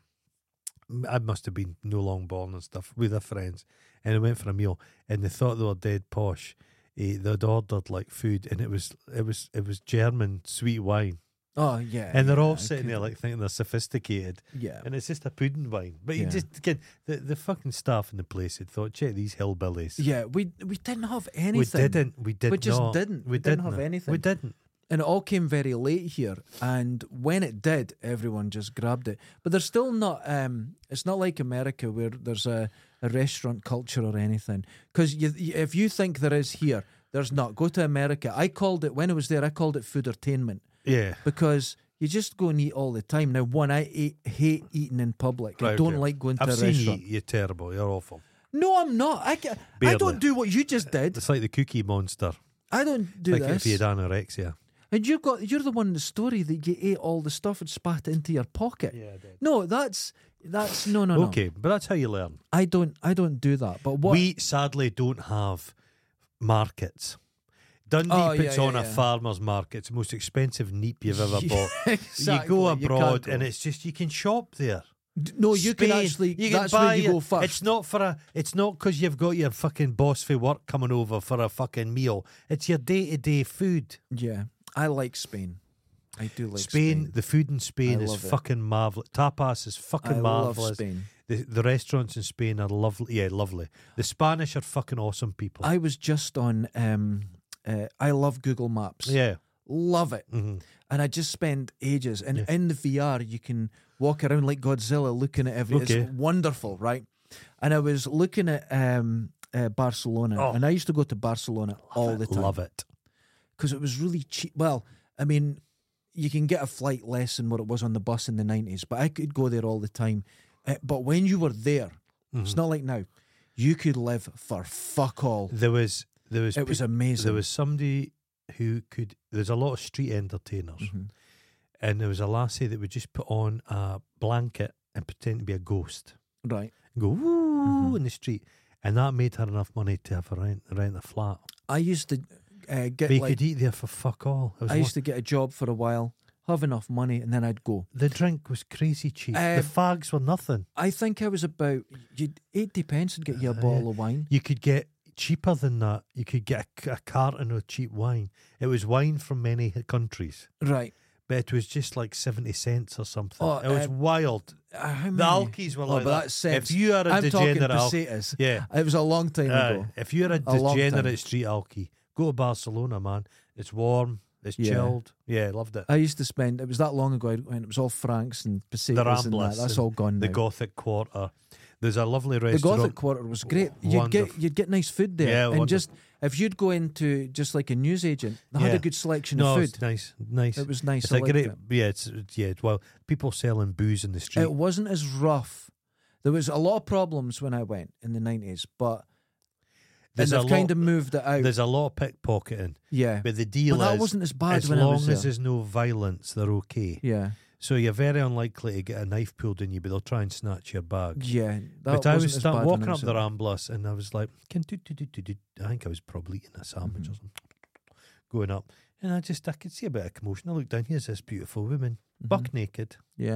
I must have been no long born and stuff with their friends, and they went for a meal, and they thought they were dead posh. Eh, they'd ordered like food, and it was it was it was German sweet wine, Oh, yeah. and they're yeah, all I sitting there could- like thinking they're sophisticated, Yeah. and it's just a pudding wine. But you Yeah. just get the the fucking staff in the place had thought, check these hillbillies. Yeah, we we didn't have We anything. didn't. We did We just not. didn't. We We didn't didn't have anything. We didn't. And it all came very late here. And when it did, everyone just grabbed it. But there's still not, um, it's not like America where there's a, a restaurant culture or anything. Because you, you, if you think there is here, there's not. Go to America. I called it, when I was there, I called it food-ertainment. Yeah. Because you just go and eat all the time. Now, one, I ate, hate eating in public. I Right, don't okay. like going to I've a seen restaurant. you. You're terrible. You're awful. No, I'm not. I, ca- I Barely. don't do what you just did. It's like the Cookie Monster. I don't do like this. if you had anorexia. And you got you're the one in the story that you ate all the stuff and spat it into your pocket. Yeah, I did. No, that's that's no no no. Okay, but that's how you learn. I don't I don't do that. But what We sadly don't have markets. Dundee Oh, yeah, puts yeah, on a yeah. farmer's market. It's the most expensive neep you've ever bought. exactly, You go can't abroad go. and it's just you can shop there. D- no, you can Spain, actually. you can that's buy where you it. go first. It's not for a. It's not because you've got your fucking boss for work coming over for a fucking meal. It's your day to day food. Yeah, I like Spain. I do like Spain, Spain. the food in Spain I is love it. fucking marvelous. Tapas is fucking I love marvelous. Spain. The, the restaurants in Spain are lovely. Yeah, lovely. The Spanish are fucking awesome people. I was just on. Um, uh, I love Google Maps. yeah. Love it. hmm And I just spend ages. And Yeah. in the V R, you can walk around like Godzilla looking at everything. Okay. It's wonderful, right? And I was looking at um, uh, Barcelona. Oh. And I used to go to Barcelona all the time. Love it. Because it was really cheap. Well, I mean, you can get a flight less than what it was on the bus in the nineties. But I could go there all the time. Uh, but when you were there, it's Mhm. not like now. You could live for fuck all. There was there was It was pe- amazing. there was somebody who could. There's a lot of street entertainers, Mhm. and there was a lassie that would just put on a blanket and pretend to be a ghost, Right. and go woo Mhm. in the street, and that made her enough money to have a rent rent a flat. I used to uh, get But you like. could eat there for fuck all. It was I lo- used to get a job for a while, have enough money, and then I'd go. the drink was crazy cheap. Uh, the fags were nothing. I think I was about you'd eighty pence and get you a Uh, bottle of wine. You could get cheaper than that. You could get a, c- a carton of cheap wine. It was wine from many h- countries, Right. but it was just like seventy cents or something. Oh, it was uh, wild. Uh, how The many? alkies were Oh, like but that. that's sense. If you are a I'm talking degenerate, al- pesetas. yeah. It was a long time Uh, ago. if you're a A long time. degenerate street alky, go to Barcelona, man. It's warm. It's Yeah. chilled. Yeah, loved it. I used to spend. It was that long ago. I went. It was all francs and pesetas The and that. Ramblas That's and all gone The now. Gothic Quarter. There's a lovely The restaurant. Gothic Quarter was great. You'd get Wonderful. you'd get nice food there, Yeah, and wonderful. just if you'd go into just like a newsagent, they had Yeah. a good selection No, of it's food. nice, nice. It was nice. It's I a liked great, it. yeah. It's it's- yeah. Well, people selling booze in the street. It wasn't as rough. There was a lot of problems when I went in the nineties, but There's and a they've lot. kind of moved it out. There's a lot of pickpocketing, Yeah, but the deal but that is, wasn't as bad as when I long was as there. there's no violence, they're okay. Yeah, So you're very unlikely to get a knife pulled in you, but they'll try and snatch your bag. yeah. That But I wasn't was as start, bad when walking I up was the there. Ramblas, and I was like, "Can do do do do do." I think I was probably eating a sandwich Mm-hmm. or something. Going up, and I just I could see a bit of commotion. I looked down. Here's this beautiful woman, Mhm. buck naked, Yeah,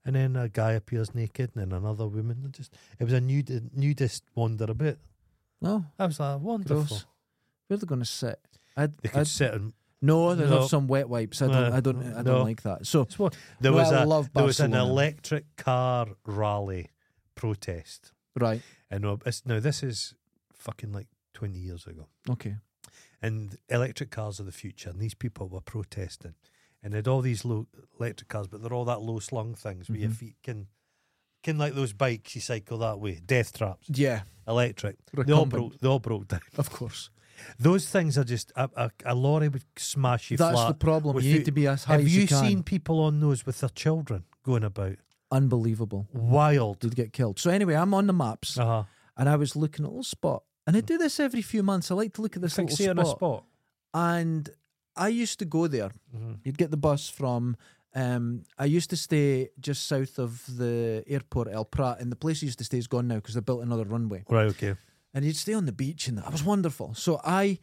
and then a guy appears naked, and then another woman. It just it was a nud- nudist wander about. No, I was like, wonderful. gross. Where are they going to sit? I'd, They could I'd, sit and no, they No. have some wet wipes. I don't. Uh, I don't. I don't no. like that. So It's what- there Well, was I a love there was an Barcelona. electric car rally protest, right. and uh, it's, now this is fucking like twenty years ago, Okay. and electric cars are the future, and these people were protesting, and they had all these low electric cars, but they're all that low slung things where your Mhm. feet can can like those bikes you cycle that way, death traps, Yeah. electric. They all Recumbent. broke. They all broke down. Of course. Those things are just a, a, a lorry would smash you That's flat. the problem. with You you- need to be as high Have as you, you can. seen people on those with their children going about? Unbelievable. Wild. You'd get killed. So anyway, I'm on the maps Uh-huh. and I was looking at a little spot. And I do this every few months. I like to look at this Fixate little on a spot. spot. And I used to go there. Mm-hmm. You'd get the bus from. Um, I used to stay just south of the airport, El Prat, and the place I used to stay is gone now because they built another runway. Right, okay. And you'd stay on the beach, and that was wonderful. So I,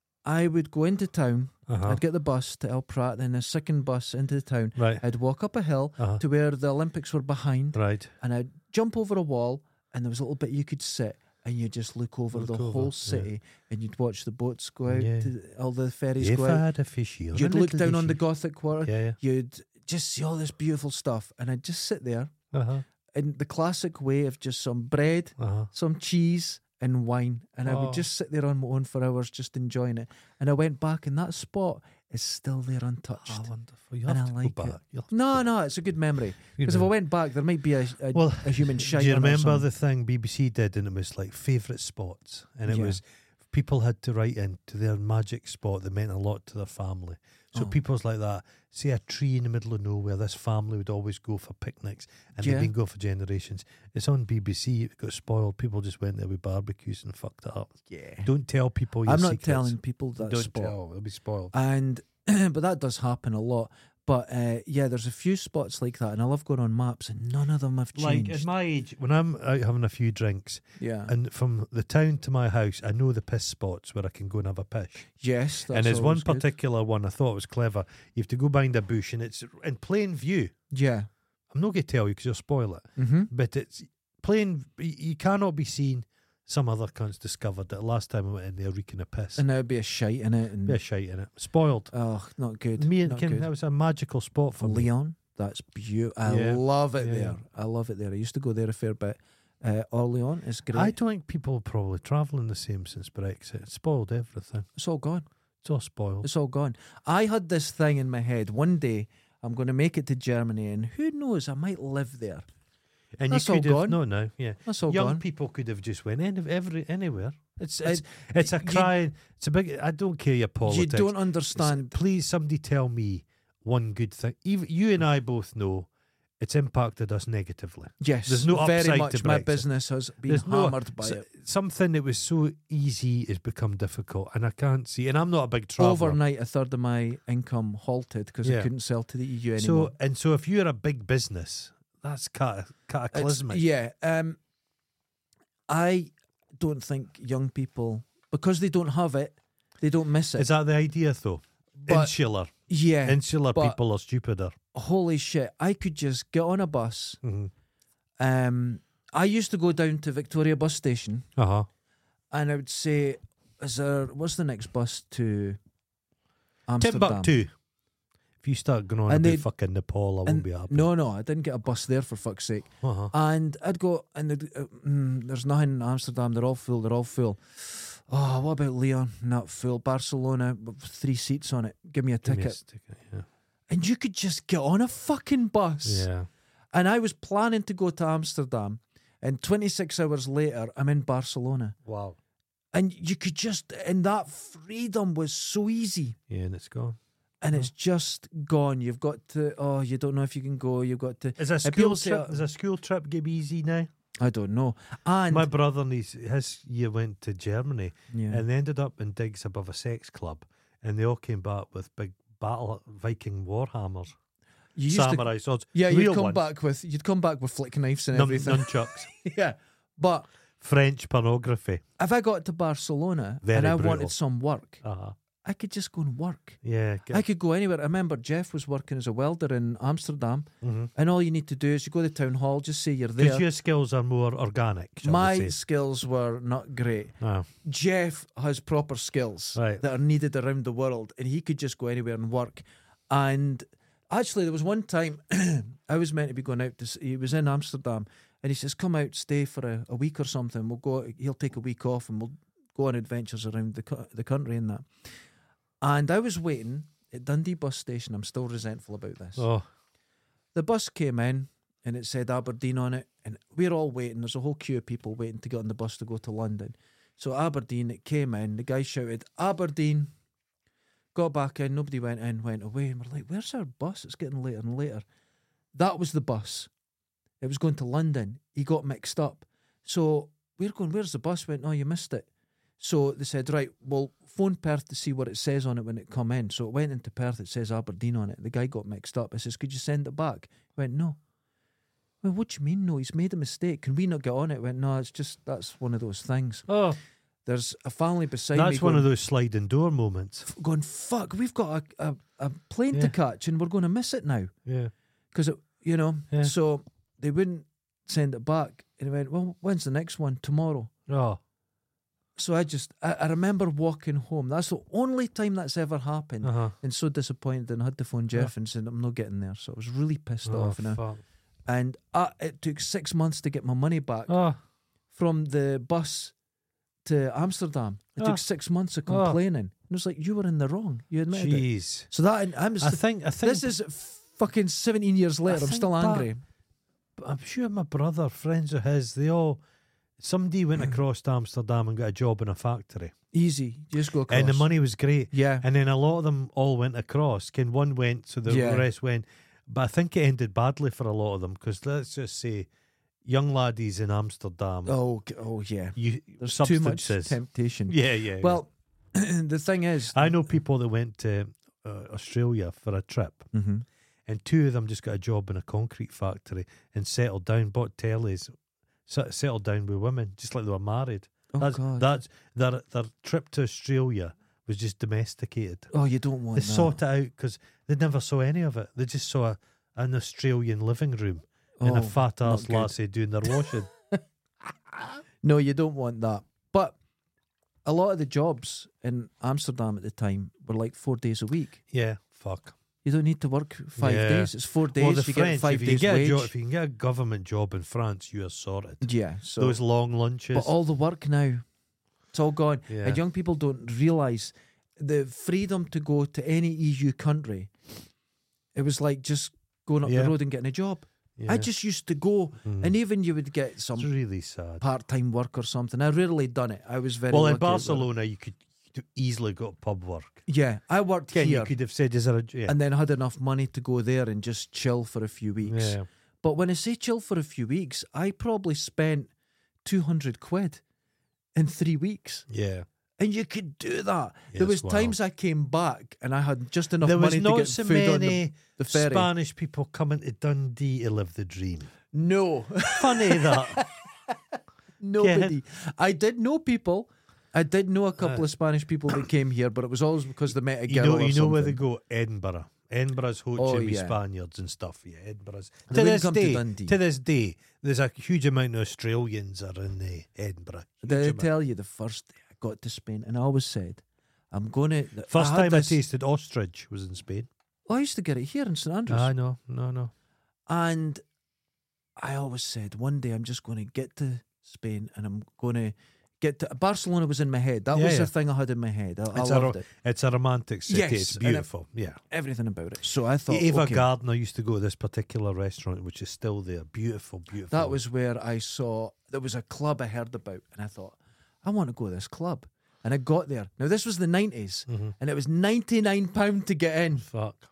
I would go into town. Uh-huh. I'd get the bus to El Prat, then a second bus into the town. Right. I'd walk up a hill Uh-huh. to where the Olympics were behind, Right. and I'd jump over a wall, and there was a little bit you could sit, and you just look over Look the over, whole yeah. city, and you'd watch the boats go out, Yeah. to, all the ferries If go I out. had a fishy or a You'd look little down on the fishy. Gothic Quarter. Yeah, You'd just see all this beautiful stuff, and I'd just sit there yeah. Uh-huh. in the classic way of just some bread, Uh-huh. some cheese, and wine, and I Oh. would just sit there on my own for hours, just enjoying it. And I went back, and that spot is still there untouched. Ah, wonderful. You And have I to like go it. back. You'll have to No, go no, it's a good memory. You Because if I know. went back, there might be a, a, Well, a human shite. Do you on it or remember something. the thing B B C did, and it was like favourite spots, and it Yeah. was people had to write into their magic spot that meant a lot to their family. So Oh. people's like that, say a tree in the middle of nowhere, this family would always go for picnics, and Yeah. they've been going for generations. It's on B B C. It got spoiled. People just went there with barbecues and fucked it up. Yeah. Don't tell people your I'm not secrets. telling people that Don't spot. tell. It'll be spoiled. And but that does happen a lot. But uh, yeah, there's a few spots like that, and I love going on maps, and none of them have Like changed. at my age, when I'm out having a few drinks, yeah. and from the town to my house, I know the piss spots where I can go and have a pish. yes. That's and there's one always good. particular one I thought was clever. You have to go behind a bush, and it's in plain view. Yeah. I'm not going to tell you because you'll spoil it, Mm-hmm. but it's plain. You cannot be seen. Some other cunts discovered that last time I went in there reeking a piss. And there'd be a shite in it, and Bit of shite in it. Spoiled. oh, not good. Me and not Kim, good. that was a magical spot for me. Leon, that's beautiful. I Yeah. love it Yeah, there. yeah. I love it there. I used to go there a fair bit. Uh, Orleans is great. I don't think people are probably travelling the same since Brexit. It's spoiled everything. it's all gone. It's all spoiled. It's all gone. I had this thing in my head. One day I'm going to make it to Germany, and who knows, I might live there. And That's you all could have gone. no, no, yeah. That's all Young gone. people could have just went any, every anywhere. It's it's I- it's a you- crying. It's a big. I don't care your politics. You don't It's- understand. Please, somebody tell me one good thing. Even you and I both know it's impacted us negatively. Yes, There's no very upside much. to My Brexit. business has been There's no- hammered by So- it. Something that was so easy has become difficult, and I can't see. And I'm not a big traveller. Overnight, a third of my income halted because I Yeah. couldn't sell to the E U anymore. So and so, if you're a big business, that's cat- It's- cataclysmic. yeah, um, I don't think young people, because they don't have it, they don't miss it. Is that the idea, though? But- Insular, yeah, insular but- people are stupider. holy shit! I could just get on a bus. Mm-hmm. Um, I used to go down to Victoria bus station, Uh huh. and I would say, "Is there? What's the next bus to Amsterdam?" Timbuktu. If you start going on And about they'd- fucking Nepal, I won't And be happy. no, no, I didn't get a bus there for fuck's sake. Uh-huh. And I'd go, and they'd, uh, mm, there's nothing in Amsterdam. They're all full. They're all full. Oh, what about Leon? Not full. Barcelona, with three seats on it. Give me a Give me a ticket. ticket, yeah. And you could just get on a fucking bus. Yeah. And I was planning to go to Amsterdam, and twenty-six hours later, I'm in Barcelona. Wow. And you could just, and that freedom was so easy. Yeah, and it's gone. And it's just gone. You've got to, oh, you don't know if you can go. You've got to, Is a And people school say, trip? uh, Is a school trip give easy now? I don't know. And, My brother and his, his year went to Germany, yeah. and they ended up in digs above a sex club, and they all came back with big battle Viking war hammers, you used to, samurai swords. yeah, real you'd come ones. back with, you'd come back with flick knives and Nun- everything. nunchucks, Yeah. But French pornography. if I got to Barcelona Very and I brutal. wanted some work, Uh-huh. I could just go and work. Yeah. I could go anywhere. I remember Jeff was working as a welder in Amsterdam, Mm-hmm. and all you need to do is you go to the town hall, just say you're there. Because your skills are more organic. Shall My we say. skills were not great. Oh, Jeff has proper skills Right. that are needed around the world, and he could just go anywhere and work. And actually, there was one time I was meant to be going out to. s- He was in Amsterdam, and he says, "Come out, stay for a, a week or something. We'll go. He'll take a week off, and we'll go on adventures around the co- the country and that." And I was waiting at Dundee bus station. I'm still resentful about this. oh, The bus came in and it said Aberdeen on it, and we're all waiting. There's a whole queue of people waiting to get on the bus to go to London. So Aberdeen, it came in. The guy shouted, "Aberdeen." Got back in. Nobody went in. Went away. And we're like, "Where's our bus? It's getting later and later." That was the bus. It was going to London. He got mixed up. So we're going, "Where's the bus?" Went, "Oh, you missed it." So they said, "Right, well, phone Perth to see what it says on it when it come in." So it went into Perth. It says Aberdeen on it. The guy got mixed up. I says, "Could you send it back?" He went, "No." Well, what do you mean, no? He's made a mistake. Can we not get on it? I went, "No, it's just, that's one of those things." oh. There's a family beside me That's one going, of those sliding door moments. going, "Fuck, we've got a, a, a plane Yeah. to catch and we're going to miss it now." Yeah. Because, you know, Yeah. so they wouldn't send it back. And he went, "Well, when's the next one?" "Tomorrow." Oh, So I just, I, I remember walking home. That's the only time that's ever happened. uh-huh. And so disappointed, and I had to phone Jeff and said, "I'm not getting there." So I was really pissed Oh, off. And, I, fuck. and I, it took six months to get my money back Oh, from the bus to Amsterdam. It Ah. took six months of Ah. complaining. And it was like, you were in the wrong. You admitted it. jeez. So that, I'm I just, think, I think, this is fucking seventeen years later. I'm think still that- angry. I'm sure my brother, friends of his, they all, somebody went across to Amsterdam and got a job in a factory. Easy. You just go across. And the money was great. Yeah. And then a lot of them all went across. Can one went, so the Yeah. rest went. But I think it ended badly for a lot of them because let's just say, young laddies in Amsterdam, Oh, g- oh yeah. you There's too much substances. temptation. yeah, yeah. Well, the thing is, I know people that went to uh, Australia for a trip, hmm and two of them just got a job in a concrete factory and settled down, bought tellies, s- settled down with women, just like they were married. oh that's god, that's their their trip to Australia was just domesticated. oh you don't want They that. sought it out because they never saw any of it. They just saw a, an Australian living room and a Oh, fat ass not good. lassie doing their washing. No, you don't want that. But a lot of the jobs in Amsterdam at the time were like four days a week. Yeah, fuck. You don't need to work five Yeah. days. It's four days. well, the you French, get five if you days can get wage. a job, if you can get a government job in France, you are sorted. Yeah. So, Those long lunches. but all the work now, it's all gone. Yeah. And young people don't realise the freedom to go to any E U country. It was like just going up Yeah. the road and getting a job. yeah. I just used to go, Mm. and even you would get some it's really sad. part-time work or something. I rarely done it. I was very Well, in lucky at work. Barcelona, you could you could easily got pub work. Yeah, I worked Ken, here you could have said, "Is there a yeah?" and then had enough money to go there and just chill for a few weeks. yeah. But when I say chill for a few weeks, I probably spent two hundred quid in three weeks. Yeah. And you could do that. Yes, there was wow. times I came back and I had just enough There was money to not get so food on the, many the ferry. Spanish people coming to Dundee to live the dream. No. Funny that. Nobody. I did know people. I did know a couple Uh, of Spanish people that came here, but it was always because they met a You girl know, or you know where they something. go? Edinburgh. Edinburgh's hoochie Oh, with yeah. Spaniards and stuff. Yeah, Edinburgh's. They To wouldn't this come to day, Dundee. to this day, there's a huge amount of Australians are in uh, Edinburgh. Did I Huge amount. tell you the first day I got to Spain, and I always said, I'm going to... First I had time I this- tasted ostrich was in Spain. Oh, I used to get it here in St Andrews. Ah, no, no, no. And I always said, one day I'm just going to get to Spain and I'm going to get to... Barcelona was in my head. That Yeah, was yeah. the thing I had in my head. I, I It's a loved ro- it. It's a romantic city. Yes, It's and it- beautiful. Yeah. Everything about it. So I thought, Eva okay, Gardner used to go to this particular restaurant, which is still there. Beautiful, beautiful. that was where I saw... There was a club I heard about and I thought, I want to go to this club. And I got there. Now, this was the nineties Mhm. and it was ninety-nine pounds to get in. Fuck.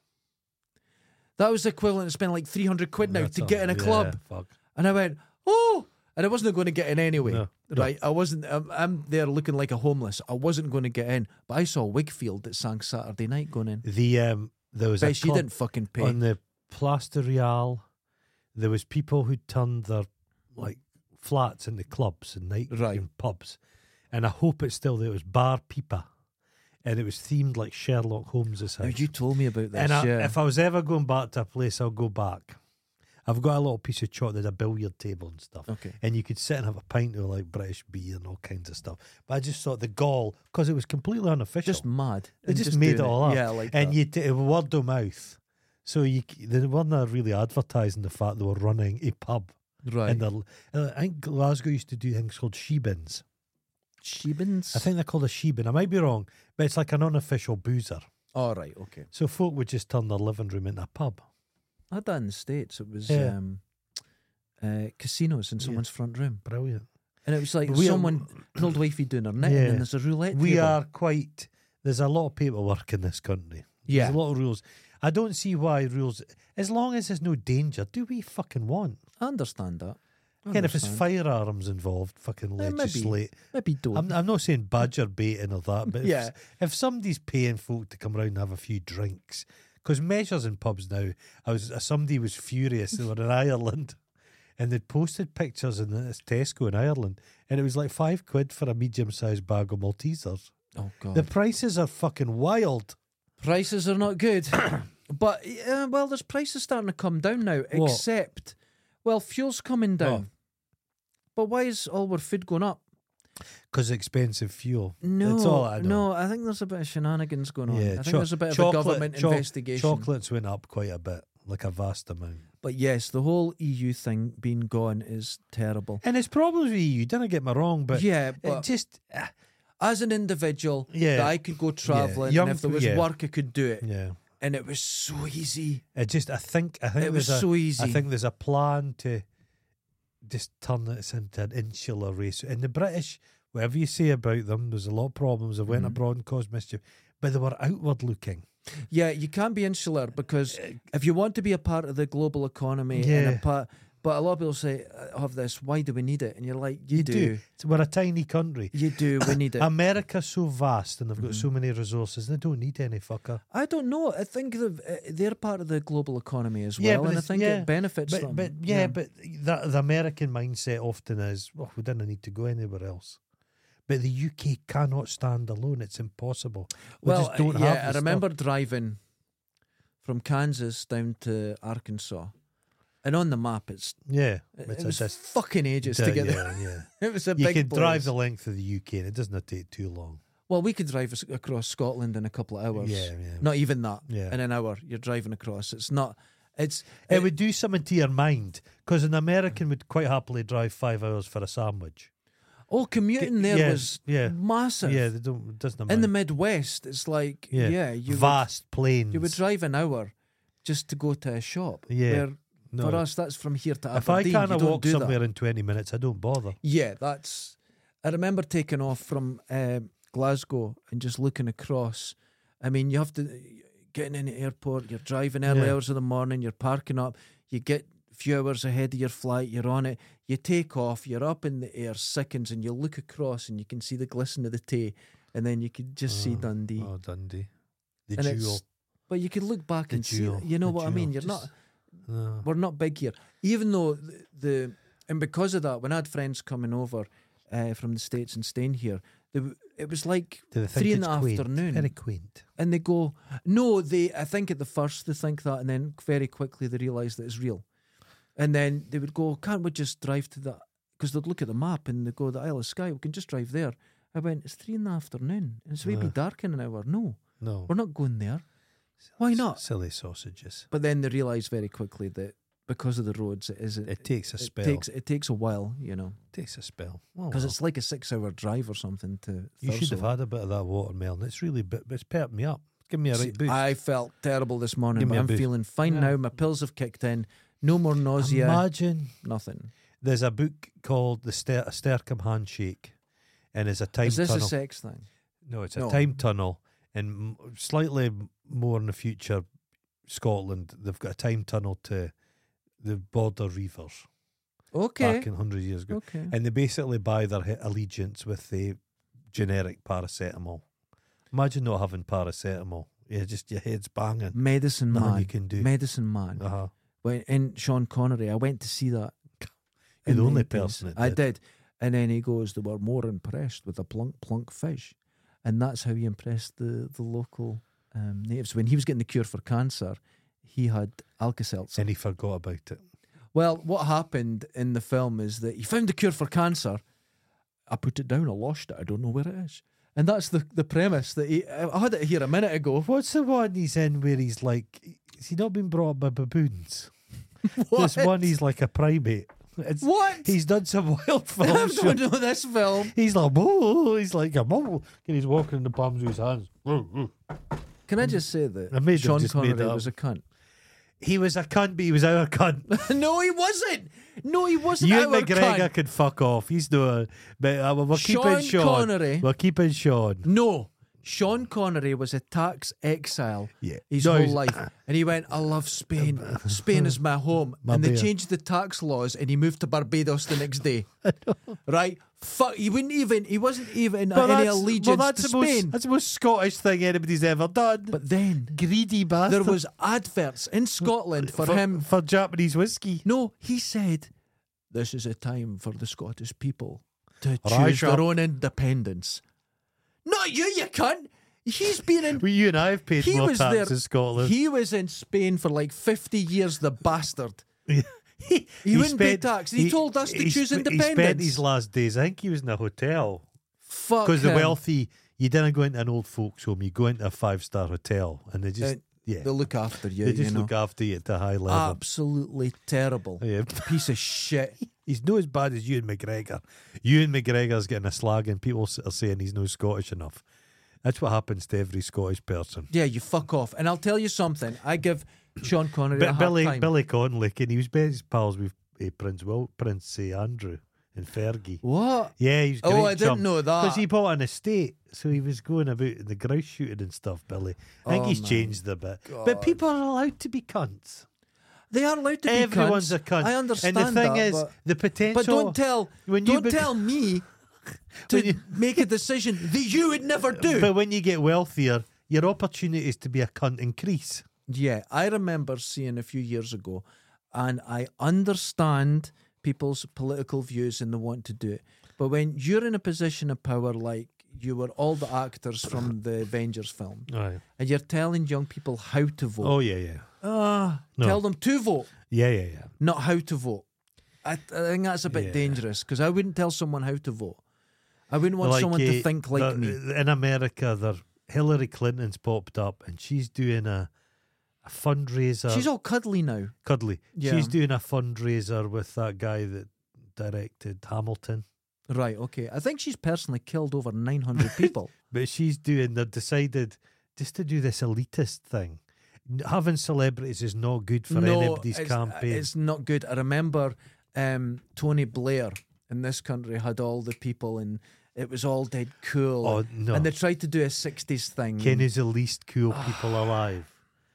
That was the equivalent of spending like three hundred quid now That's to get in a yeah, club. Fuck. And I went, oh, and I wasn't going to get in anyway, No, no. right? I wasn't. I'm, I'm there looking like a homeless. I wasn't going to get in, but I saw Wigfield that sang Saturday night going in. The um, there was Bet a she club didn't fucking pay. on the Place de Real. There was people who turned their like flats into clubs and night Right. and pubs, and I hope it's still there. It was Bar Pipa, and it was themed like Sherlock Holmes' Now, house. you told me about this. and I, yeah. if I was ever going back to a place, I'll go back. I've got a little piece of chalk. There's a billiard table and stuff. Okay. And you could sit and have a pint of like British beer and all kinds of stuff. But I just thought the gall, because it was completely unofficial. Just mad. They and just made doing it all up. Yeah, I like and that. you t- word of mouth. So you c- they weren't really advertising the fact they were running a pub. Right. And the, uh, I think Glasgow used to do things called shebins. Shebans? I think they're called a shebin. I might be wrong, but it's like an unofficial boozer. All right, okay. So folk would just turn their living room into a pub. I had that in the States. It was Yeah. um, uh, casinos in Yeah. someone's front room. Brilliant. And it was like We are- someone, an old wifey doing her knitting, Yeah. and there's a roulette We table. are quite. There's a lot of paperwork in this country. Yeah. There's a lot of rules. I don't see why rules. As long as there's no danger, do we fucking want? I understand that. I Again, if it's understand. firearms involved, fucking Eh, maybe. legislate. Maybe don't. I'm, I'm not saying badger baiting or that, but Yeah. if, if somebody's paying folk to come around and have a few drinks, because measures in pubs now, I was somebody was furious. They were in Ireland, and they'd posted pictures in this Tesco in Ireland, and it was like five quid for a medium-sized bag of Maltesers. oh, God. The prices are fucking wild. Prices are not good. But, uh, well, there's prices starting to come down now, What? except, well, fuel's coming down. But why is all our food going up? Because expensive fuel. No, That's all I know. no, I think there's a bit of shenanigans going on. Yeah, I think cho- there's a bit of chocolate- a government cho- investigation. Chocolates went up quite a bit, like a vast amount. But yes, the whole E U thing being gone is terrible. And it's problems with E U, don't get me wrong, but yeah, it but just, uh, as an individual, Yeah. that I could go travelling, Young and if there pe- was yeah. work, I could do it. yeah. And it was so easy. It just, I think, I think It was there's a, so easy. I think there's a plan to just turn this into an insular race. And the British, whatever you say about them, there's a lot of problems. They went Mhm. abroad and caused mischief, but they were outward looking. Yeah, you can't be insular because if you want to be a part of the global economy, and Yeah. a part, but a lot of people say, I have this, why do we need it? And you're like, you, do. So we're a tiny country. You do, we need it. America's so vast and they've got Mhm. so many resources, they don't need any fucker. I don't know. I think they've, uh, they're part of the global economy as Yeah, well, but and I it's- think yeah, it benefits But, them. but yeah, but the, the American mindset often is, well, we didn't need to go anywhere else. But the U K cannot stand alone. It's impossible. We well, just don't uh, have yeah, the I stuff. remember driving from Kansas down to Arkansas, and on the map, it's Yeah. it, it's it a was dis- fucking ages to get there. yeah, yeah. It was a You big can drive place. the length of the U K and it doesn't take too long. Well, we could drive us- across Scotland in a couple of hours. Yeah, yeah. Not even that. Yeah. In an hour, you're driving across. It's not. It's. It would do something to your mind because an American would quite happily drive five hours for a sandwich. Oh, commuting there yeah, was yeah. massive. Yeah, they don't, it doesn't In the amount. Midwest, it's like yeah, Yeah. you vast plains. would, you would drive an hour just to go to a shop. Yeah. Where No. for us, that's from here to If I Aberdeen. can't you don't walk do somewhere that. in twenty minutes, I don't bother. Yeah, that's. I remember taking off from um, Glasgow and just looking across. I mean, you have to getting in the airport. You're driving early Yeah. hours of the morning. You're parking up. You get a few hours ahead of your flight. You're on it. You take off. You're up in the air seconds, and you look across, and you can see the glisten of the Tay, and then you can just see Oh, Dundee. Oh, Dundee. The and jewel. it's, but you could look back The and jewel, see. You know the what I mean? jewel. You're Just- not. No. We're not big here, even though the, the and because of that, when I had friends coming over uh, from the States and staying here, they, w- it was like Do they think three in it's the quaint? afternoon. Very quaint. and they go, no, they. I think at the first they think that, and then very quickly they realise that it's real, and then they would go, can't we just drive to that? Because they'd look at the map and they go, the Isle of Skye, we can just drive there. I went, it's three in the afternoon, and it's maybe Yeah. dark in an hour. No, No. we're not going there. Why not? Silly sausages. But then they realise very quickly that because of the roads, it is. It takes a it spell. takes it takes a while, you know, takes a spell. Oh, because well. it's like a six-hour drive or something to. You should have Thurso. had a bit of that watermelon. It's really, bit, it's perked me up. Give me a See, right boost. I felt terrible this morning, Give me but a I'm boost. feeling fine Yeah. now. My pills have kicked in. No more nausea. Imagine nothing. there's a book called The Ster- Stercom Handshake, and it's a time Is this tunnel. a sex thing? No, it's a No. time tunnel, and m- slightly more in the future, Scotland, they've got a time tunnel to the Border Reivers Okay. back in one hundred years ago. Okay. And they basically buy their he- allegiance with the generic paracetamol. Imagine not having paracetamol. Yeah, just your head's banging. Medicine Nothing Man. you can do. Medicine Man. Uh-huh. When in Sean Connery, I went to see that. You're in the only eighties. person that I did. did. And then he goes, they were more impressed with the plunk plunk fish. and that's how he impressed the the local um, natives. When he was getting the cure for cancer, he had Alka-Seltzer. And he forgot about it. Well, what happened in the film is that he found the cure for cancer. I put it down, I lost it, I don't know where it is. And that's the, the premise that he. I had it here a minute ago. What's the one he's in where he's like, has he not been brought up by baboons? What? This one, he's like a primate. It's, What? He's done some wild I films. don't know this film. He's like, whoa, he's like a mumble. And he's walking in the palms of his hands. Can I just say that I may have Sean just made Connery it up. was a cunt? He was a cunt, but he was our cunt. No, he wasn't. No, he wasn't. Ewan our McGregor cunt. could fuck off. He's no. But uh, we're Sean keeping Sean. Connery. We're keeping Sean. No, Sean Connery was a tax exile Yeah. his No, whole he's- life. And he went, I love Spain. Spain is my home. My and they bear. changed the tax laws and he moved to Barbados the next day. Right? Fuck, he wouldn't even, he wasn't even But any that's- allegiance well, that's to the most, Spain. That's the most Scottish thing anybody's ever done. But then Greedy bastard. there was adverts in Scotland for, for him. for Japanese whiskey. No, he said, this is a time for the Scottish people to Rise choose up. their own independence. Not you, you cunt. He's been in Well, you and I have paid He more was tax there. in Scotland. He was in Spain for like fifty years, the bastard. he, He wouldn't pay tax. He told us to he choose sp- He spent independence. his last days, I think he was in a hotel. Fuck Because the him. wealthy, you didn't go into an old folks' home, you go into a five star hotel and they just, Uh, yeah, They look after you, they just you know. look after you at a high level. Absolutely terrible. Yeah. Piece of shit. He's no as bad as Ewan McGregor. Ewan McGregor's getting a slag and people s- are saying he's no Scottish enough. That's what happens to every Scottish person. Yeah, you fuck off. And I'll tell you something. I give Sean Connery a But hard Billy time. Billy Connolly, can he was best pals with uh, Prince Will Prince uh, Andrew and Fergie. What? Yeah, he's Oh, great I didn't know that. because he bought an estate, so he was going about the grouse shooting and stuff. Billy, I think Oh, he's my changed a bit, God. but people are allowed to be cunts. They are allowed to be Everyone's cunts. a cunt. I understand And the thing that, is, but, the potential. but don't tell when you don't bec- tell me to When you- make a decision that you would never do. But when you get wealthier, your opportunities to be a cunt increase. Yeah, I remember seeing a few years ago, and I understand people's political views and they want to do it. But when you're in a position of power, like you were all the actors from the Avengers film, Right. and you're telling young people how to vote, Oh yeah, yeah, ah, No. tell them to vote, yeah, yeah, yeah. not how to vote. I, I think that's a bit Yeah. dangerous because I wouldn't tell someone how to vote. I wouldn't want Like, someone to uh, think like the- me. In America, there Hillary Clinton's popped up, and she's doing a a fundraiser. She's all cuddly now. cuddly. Yeah. She's doing a fundraiser with that guy that directed Hamilton. Right, okay. I think she's personally killed over nine hundred people. But she's doing, they've decided just to do this elitist thing. N- Having celebrities is not good for anybody's it's, campaign. It's not good. I remember um, Tony Blair in this country had all the people and it was all dead cool. Oh, no. And they tried to do a sixties thing. Kenny's the least cool people alive.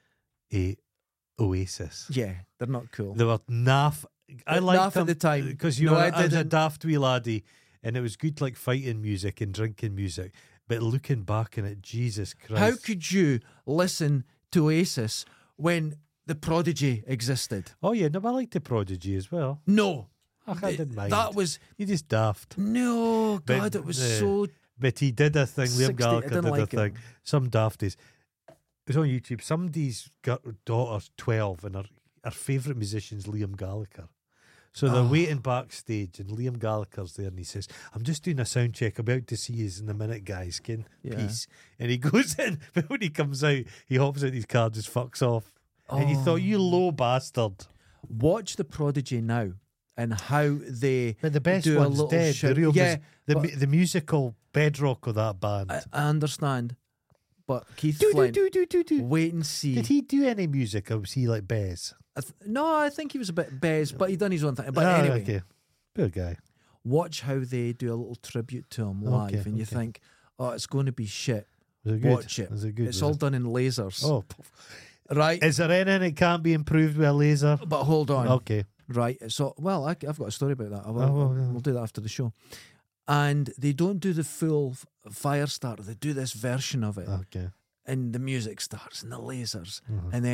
A Oasis. Yeah, they're not cool. They were naff. I Uh, liked naff at them the time. because you No, were. I I, was a didn't. daft wee laddie, and it was good like fighting music and drinking music. But looking back on it, Jesus Christ! How could you listen to Oasis when the Prodigy existed? Oh yeah, no, I like the Prodigy as well. No. Ach, I didn't mind. That was, You just daft. no, But, God, it was uh, so, But he did a thing. Liam sixty I Gallagher didn't did like a it. thing. Some dafties. It was on YouTube. Somebody's got daughter's twelve, and her her favourite musician's Liam Gallagher. So they're Oh. waiting backstage, and Liam Gallagher's there, and he says, "I'm just doing a sound check. About to see you in a minute, guys. Can Yeah. peace." And he goes in, but when he comes out, he hops out his car, just fucks off. And you thought, you low bastard. watch the Prodigy now and how they But the best do a one's little dead. shout- The real, yeah, mus- the but- mu- the musical bedrock of that band. I, I understand, but Keith Do, do, Flint, do, do, do, do. wait and see. Did he do any music, or was he like Bez? I th- no, I think he was a bit Bez, but he done his own thing. But Ah, anyway, okay. Poor guy. watch how they do a little tribute to him live, Okay, and you okay. think, oh, it's going to be shit. Was it good? Watch it. Was it good? It's was all it? done in lasers, Oh, p- right? is there anything that can't be improved with a laser? But hold on, Okay. right? So, well, I, have got a story about that. I will, Oh, well, yeah. We'll do that after the show. And they don't do the full f- fire starter; they do this version of it. Okay. And the music starts and the lasers, Mhm. and then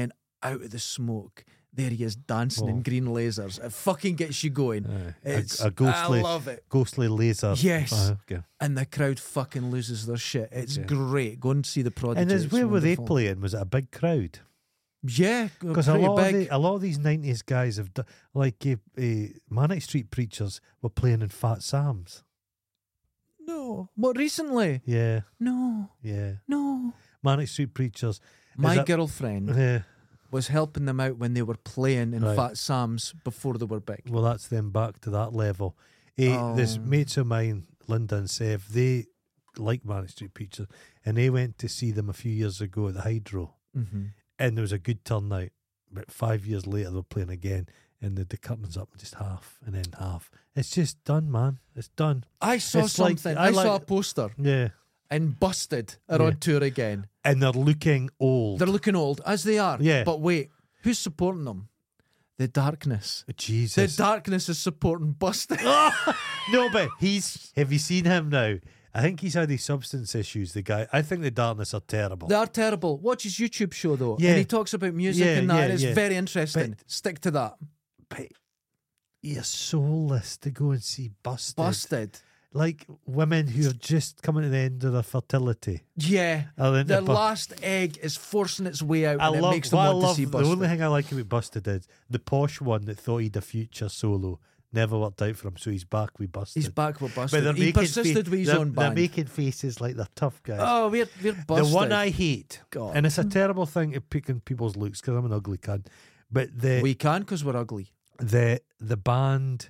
out of the smoke, there he is dancing Oh. in green lasers. It fucking gets you going. Uh, It's, a, a ghostly, I love it. ghostly laser. Yes. Uh, okay. And the crowd fucking loses their shit. It's Yeah. great. Go and see the Prodigy. And as It's where were they wonderful. playing? Was it a big crowd? Yeah, Because a pretty lot, of big. the, a lot of these nineties guys have done, like uh, uh, Manic Street Preachers were playing in Fat Sam's. No. What, recently? Yeah, No. yeah. No. Manic Street Preachers. My that- girlfriend Yeah. was helping them out when they were playing in Right. Fat Sam's before they were big. Well, that's them back to that level. Eh, There's Oh. mates of mine, Linda and Sev, they like Manic Street Preachers, and they went to see them a few years ago at the Hydro, Mm-hmm. and there was a good turnout. But five years later, they're playing again, and the, the curtain's up just half, and then half. It's just done, man. It's done. I saw It's like- something. I I, saw a like- poster, Yeah. and Busted are Yeah. on tour again. And they're looking old. They're looking old, as they are. Yeah. But wait, who's supporting them? The Darkness. The Jesus. Darkness is supporting Busted. No, but he's. Have you seen him now? I think he's had these substance issues. The guy. I think the Darkness are terrible. They are terrible. Watch his YouTube show though, Yeah. and he talks about music Yeah, and that. yeah, and it's yeah. very interesting. But- Stick to that. But you're soulless to go and see Busted. Busted. Like women who are just coming to the end of their fertility. Yeah. Are into The bu- last egg is forcing its way out, I and love, it makes them what I want love, to see the Busted. only thing I like about Busted is the posh one that thought he'd a future solo never worked out for him, so he's back with Busted. He's back with But Busted. they're He making persisted fa- with his they're, own they're band. making faces like they're tough guys. Oh, we're we're Busted. The one I hate, God. and it's a terrible thing of picking people's looks because I'm an ugly cunt. But the we can because we're ugly. the the band,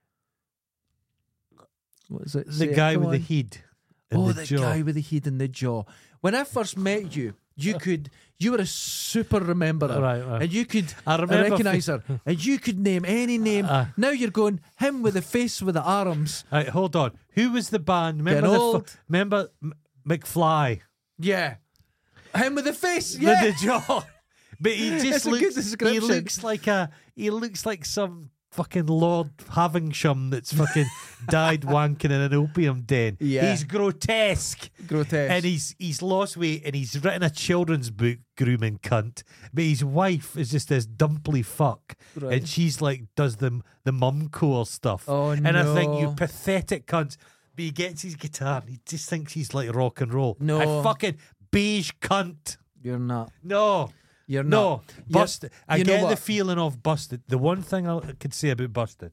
What is it? the Say it, guy come with the on. head, and Oh, the, the jaw. guy with the head and the jaw. When I first met you, you could you were a super rememberer, Right, right. and you could I remember recognise her, and you could name any name. Uh. now you're going him with the face with the arms. Right, hold on. Who was the band? Remember Getting the fu- old. remember M- McFly Yeah, him with the face. Yeah, with the jaw. But he just It's a good looks. He description. looks like a. He looks like some fucking Lord Havisham that's fucking died wanking in an opium den. Yeah. He's grotesque. grotesque. And he's he's lost weight and he's written a children's book, grooming cunt. But his wife is just this dumply fuck, Right. and she's like does the the mumcore stuff. Oh, and I think you no. pathetic cunt. But he gets his guitar and he just thinks he's like rock and roll. No. I fucking beige cunt. You're not. No. You're No, not. You're- Busted. I you know get the what? feeling of Busted. The one thing I could say about Busted,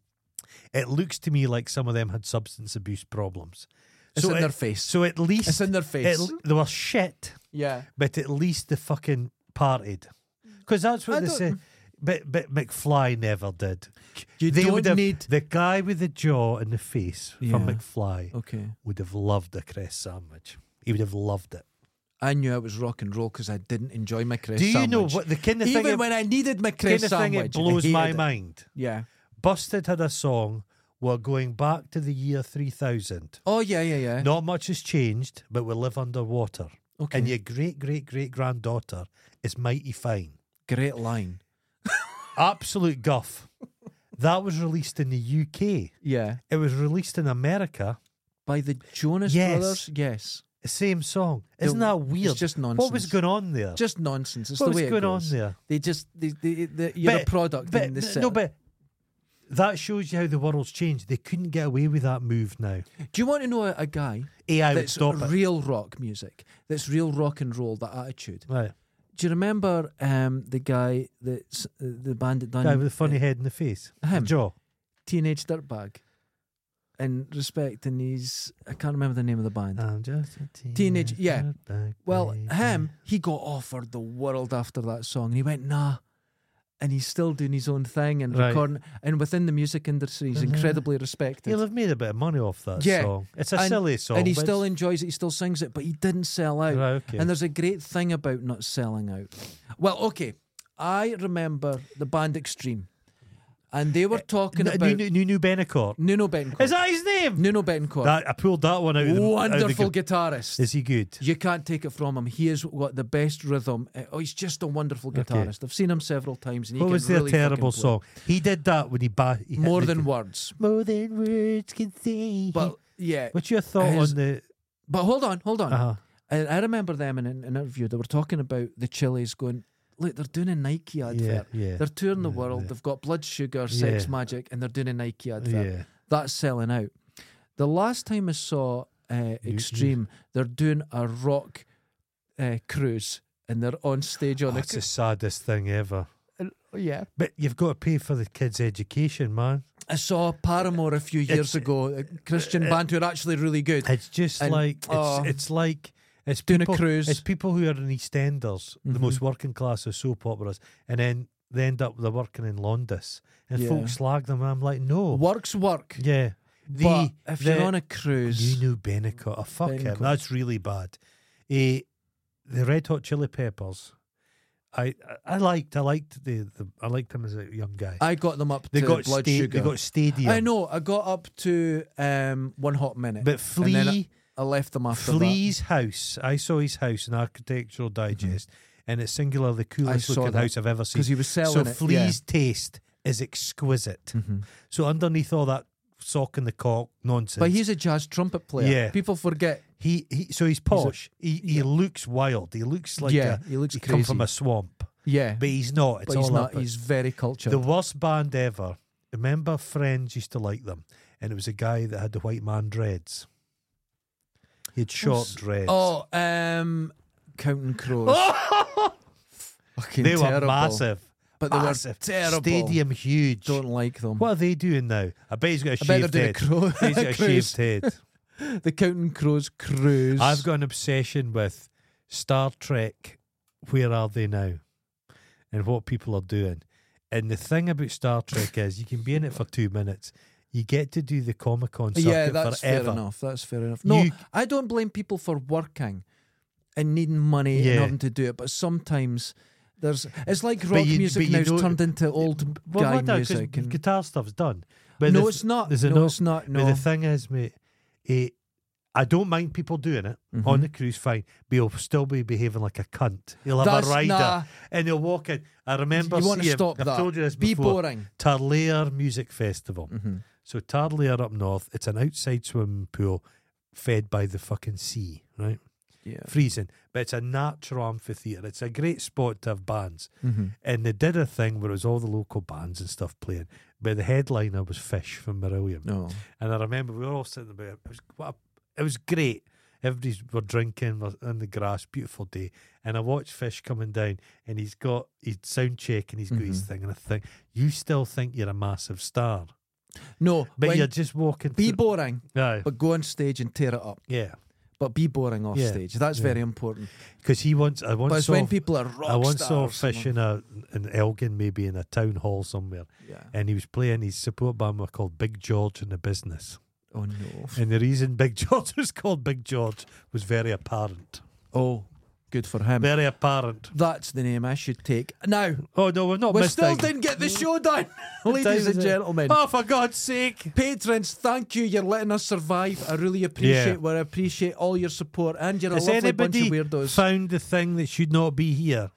it looks to me like some of them had substance abuse problems. It's in it- their face. So at least It's in their face. it- they were shit, Yeah. but at least they fucking partied. Because that's what I they don't- say. But but McFly never did. You They don't would have, need. the guy with the jaw and the face from Yeah. McFly Okay. would have loved a crest sandwich. He would have loved it. I knew I was rock and roll because I didn't enjoy my crest Do you sandwich. know what the kind of Even thing? when I needed my kind crest of thing sandwich, it I blows my hated it. mind. Yeah. Busted had a song. We're going back to the year three thousand. Oh yeah, yeah, yeah. Not much has changed, but we live underwater. Okay. And your great great great granddaughter is mighty fine. Great line. Absolute guff. That was released in the U K. Yeah. It was released in America. By the Jonas Yes. Brothers. Yes. The same song. Isn't The- that weird? It's just nonsense. What was going on there? Just nonsense. It's what the was way going it on goes. there? They just they, they, they, you're But- a product But in the n- set. no, but that shows you how the world's changed. They couldn't get away with that move now. Do you want to know a, a guy A I would that's stop it. real rock music? That's real rock and roll. That attitude. Right. Do you remember um, the guy that's uh, the band that done Guy with the funny head in the face. him? Jaw. Teenage Dirtbag? In respect, and he's I can't remember the name of the band. I'm just a Teenage- yeah. dirtbag Well, baby. him, he got offered the world after that song, and he went, nah. And he's still doing his own thing and Right. recording. And within the music industry, he's Uh-huh. incredibly respected. He'll have made a bit of money off that Yeah. song. It's a And- silly song. and he but still it's- enjoys it, he still sings it, but he didn't sell out. Right, okay. And there's a great thing about not selling out. Well, okay, I remember the band Extreme, and they were talking N- about Nuno, Nuno Betancourt. Nuno Betancourt. Is that his name? Nuno Betancourt. That, I pulled that one out of the out of the Wonderful gu- guitarist. Is he good? You can't take it from him. He has got the best rhythm. Uh, Oh, he's just a wonderful Okay. guitarist. I've seen him several times. And he What can was their really terrible fucking play. song? He did that when he, ba- he hit More the than gu- words. More than words can say. But yeah. What's your thought his- on the? But hold on, hold on. Uh-huh. I, I remember them in an interview. They were talking about the Chili's going, look, they're doing a Nike advert. Yeah, yeah. They're touring the Yeah, world. yeah. They've got Blood Sugar, Sex Yeah. Magic, and they're doing a Nike advert. Yeah. That's selling out. The last time I saw uh, Extreme, they're doing a rock uh, cruise, and they're on stage on Oh, a it's the saddest thing ever. cruise. Yeah. But you've got to pay for the kids' education, man. I saw Paramore a few years It's- ago, a Christian uh, band who are actually really good. It's just And, like it's, oh, it's like it's doing a people, cruise. It's people who are in EastEnders, the Mhm. most working class of soap operas, and then they end up they're working in Londis, and Yeah. folks slag them. I'm like, no, Work's work. yeah. The, but if the, you're on a cruise, you knew Bennicott, oh, fuck him, Bennicott. that's really bad. Eh, the Red Hot Chili Peppers, I I liked I liked the, the I liked him as a young guy. I got them up they to got Blood sta- Sugar. they got stadium. I know. I got up to um, One Hot Minute, But and then Flea. I left them after Flea's house. I saw his house in Architectural Digest, and it's singular the coolest saw looking that. house I've ever seen. because he was selling So it. Flea's taste is exquisite. Yeah. Mhm. So underneath all that sock in the cock nonsense, But he's a jazz trumpet player. Yeah. People forget. he, he so he's posh. he he yeah. looks wild. He looks like yeah, a, he looks he crazy. come from a swamp, yeah, but he's not. It's but he's all not. up. He's very cultured. The worst band ever. Remember, Friends used to like them, and it was a guy that had the white man dreads. He had short What's- dreads. oh, um, Counting Crows. Fucking they were terrible. massive. but they massive. were terrible. Stadium huge. Don't like them. What are they doing now? I bet he's got a I bet they're shaved doing a head. crow. He's got a cruise. shaved head. The Counting Crows cruise. I've got an obsession with Star Trek. Where are they now? And what people are doing. And the thing about Star Trek is you can be in it for two minutes. You get to do the Comic Con circuit yeah, that's forever. fair enough. That's fair enough. No, You- I don't blame people for working and needing money Yeah. and having to do it, but sometimes there's it's like But rock you- music but you now's know- turned into old Well, guy not that, 'cause music. And, guitar stuff's done. But no, the, it's not. is it no, not? it's not. But No. the thing is, mate, eh, I don't mind people doing it on Mhm. the cruise, fine, but he'll still be behaving like a cunt. He'll have That's- a rider nah. and he'll walk in. I remember You want to seeing, stop I've that. told you this Be before, boring. Tarlair Music Festival. Mm-hmm. So Tarlair up north, it's an outside swimming pool fed by the fucking sea, right? Yeah. Freezing. But it's a natural amphitheatre. It's a great spot to have bands. Mm-hmm. And they did a thing where it was all the local bands and stuff playing. But the headliner was Fish from Marillion. No. And I remember we were all sitting about it. It was, what a, it was great. Everybody's were drinking were in the grass, beautiful day. And I watched Fish coming down, and he's got his sound check and he's got his Mhm. thing. And I think, you still think you're a massive star, No. but when- you're just walking. be through- boring, Aye. but go on stage and tear it up. Yeah, But be boring off Yeah. stage. That's Yeah. very important. because he once. I once But it's saw. when people are rock I once saw stars. Fish in a in Elgin, maybe in a town hall somewhere, Yeah. and he was playing. His support band were called Big George and the Business. Oh no. And the reason Big George was called Big George was very apparent. Oh, good for him. Very apparent. That's the name I should take. Now, Oh no, we've not we missed still anything. didn't get the show done. time Ladies is and it? gentlemen. Oh, for God's sake! Patrons, thank you. You're letting us survive. I really appreciate Yeah. we appreciate all your support, and you're a Has lovely bunch of anybody weirdos. found the thing that should not be here?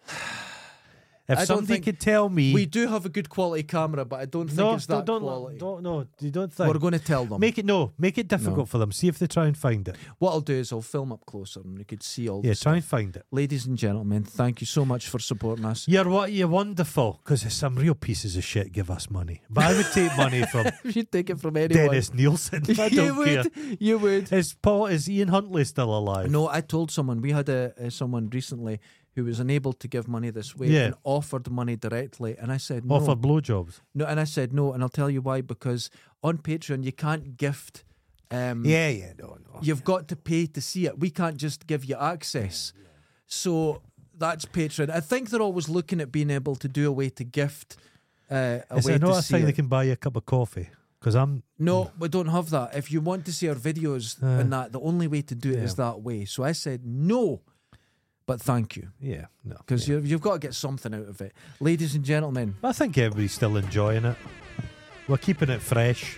If I don't somebody think- could tell me, We do have a good quality camera, but I don't think no, it's that don't, quality. don't, no, you don't think. We're going to tell them. Make it no, make it difficult No. for them. See if they try and find it. What I'll do is I'll film up closer, and you could see all. Yeah, the try stuff. and find it. Ladies and gentlemen, thank you so much for supporting us. You're what? You're wonderful because some real pieces of shit give us money, but I would take money from You'd take it from anyone. Dennis Nielsen. I you don't care. would. You would. Is Paul? Is Ian Huntley still alive? No, I told someone we had a, a someone recently who was unable to give money this way Yeah. and offered money directly, and I said no, Offer blowjobs. no, and I said no, and I'll tell you why, because on Patreon you can't gift. Um, Yeah, yeah, no, no. you've got to pay to see it. We can't just give you access. So that's Patreon. I think they're always looking at being able to do a way to gift. Uh, a Is way it to not a see thing it. they can buy you a cup of coffee? Because I'm No, we don't have that. If you want to see our videos Uh, and that, the only way to do it is yeah. that way. So I said no, but thank you, yeah, no. because yeah. you've, you've got to get something out of it. Ladies and gentlemen, I think everybody's still enjoying it. We're keeping it fresh.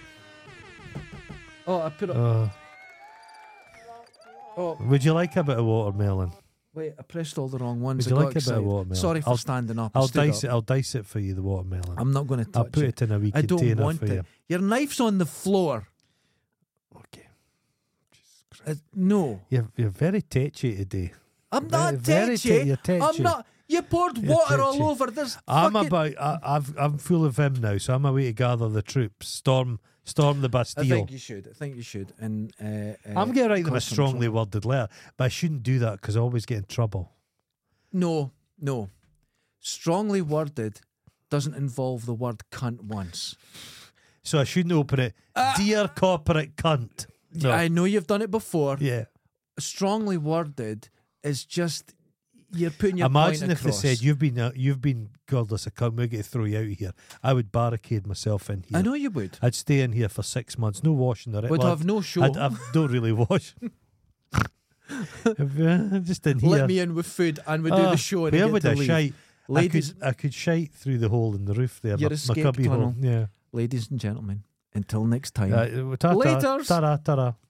oh, I put it. Uh, Oh, would you like a bit of watermelon? wait, I pressed all the wrong ones. Would I you got like a bit of excited. watermelon? Sorry for I'll- standing up. I I'll stood dice up. it. I'll dice it for you. The watermelon. I'm not going to I'll touch put it. it in a wee I don't container want for it. you. Your knife's on the floor. Okay. Uh, no, You're you're very tetchy today. I'm Very- not very tetchy. te- you're tetchy. I'm not. You poured Yeah, water ch- all ch- over this. I'm fucking... about. I, I've. I'm full of him now, so I'm away to gather the troops, storm, storm the I Bastille. think you should. I think you should. And uh, uh, I'm going to write them a cause some strongly trouble. worded letter, but I shouldn't do that because I always get in trouble. No, no. Strongly worded doesn't involve the word cunt once. So I shouldn't open it. Ah. Dear corporate cunt. No. I know you've done it before. Yeah. Strongly worded is just you're putting your Imagine point if across. they said you've been uh, you've been godless a cunt. We're going to throw you out of here. I would barricade myself in here. I know you would. I'd stay in here for six months. No washing or Would well, have no show. I'd, I don't really wash. Just in here. Let me in with food and we do Ah, the show and where I get would to I leave. shite? Ladies, I could, I could shite through the hole in the roof there. Your my, escape my cubby tunnel. hole. Yeah. ladies and gentlemen, until next time. Uh, ta-ta, Laters. ta-ra, ta-ra.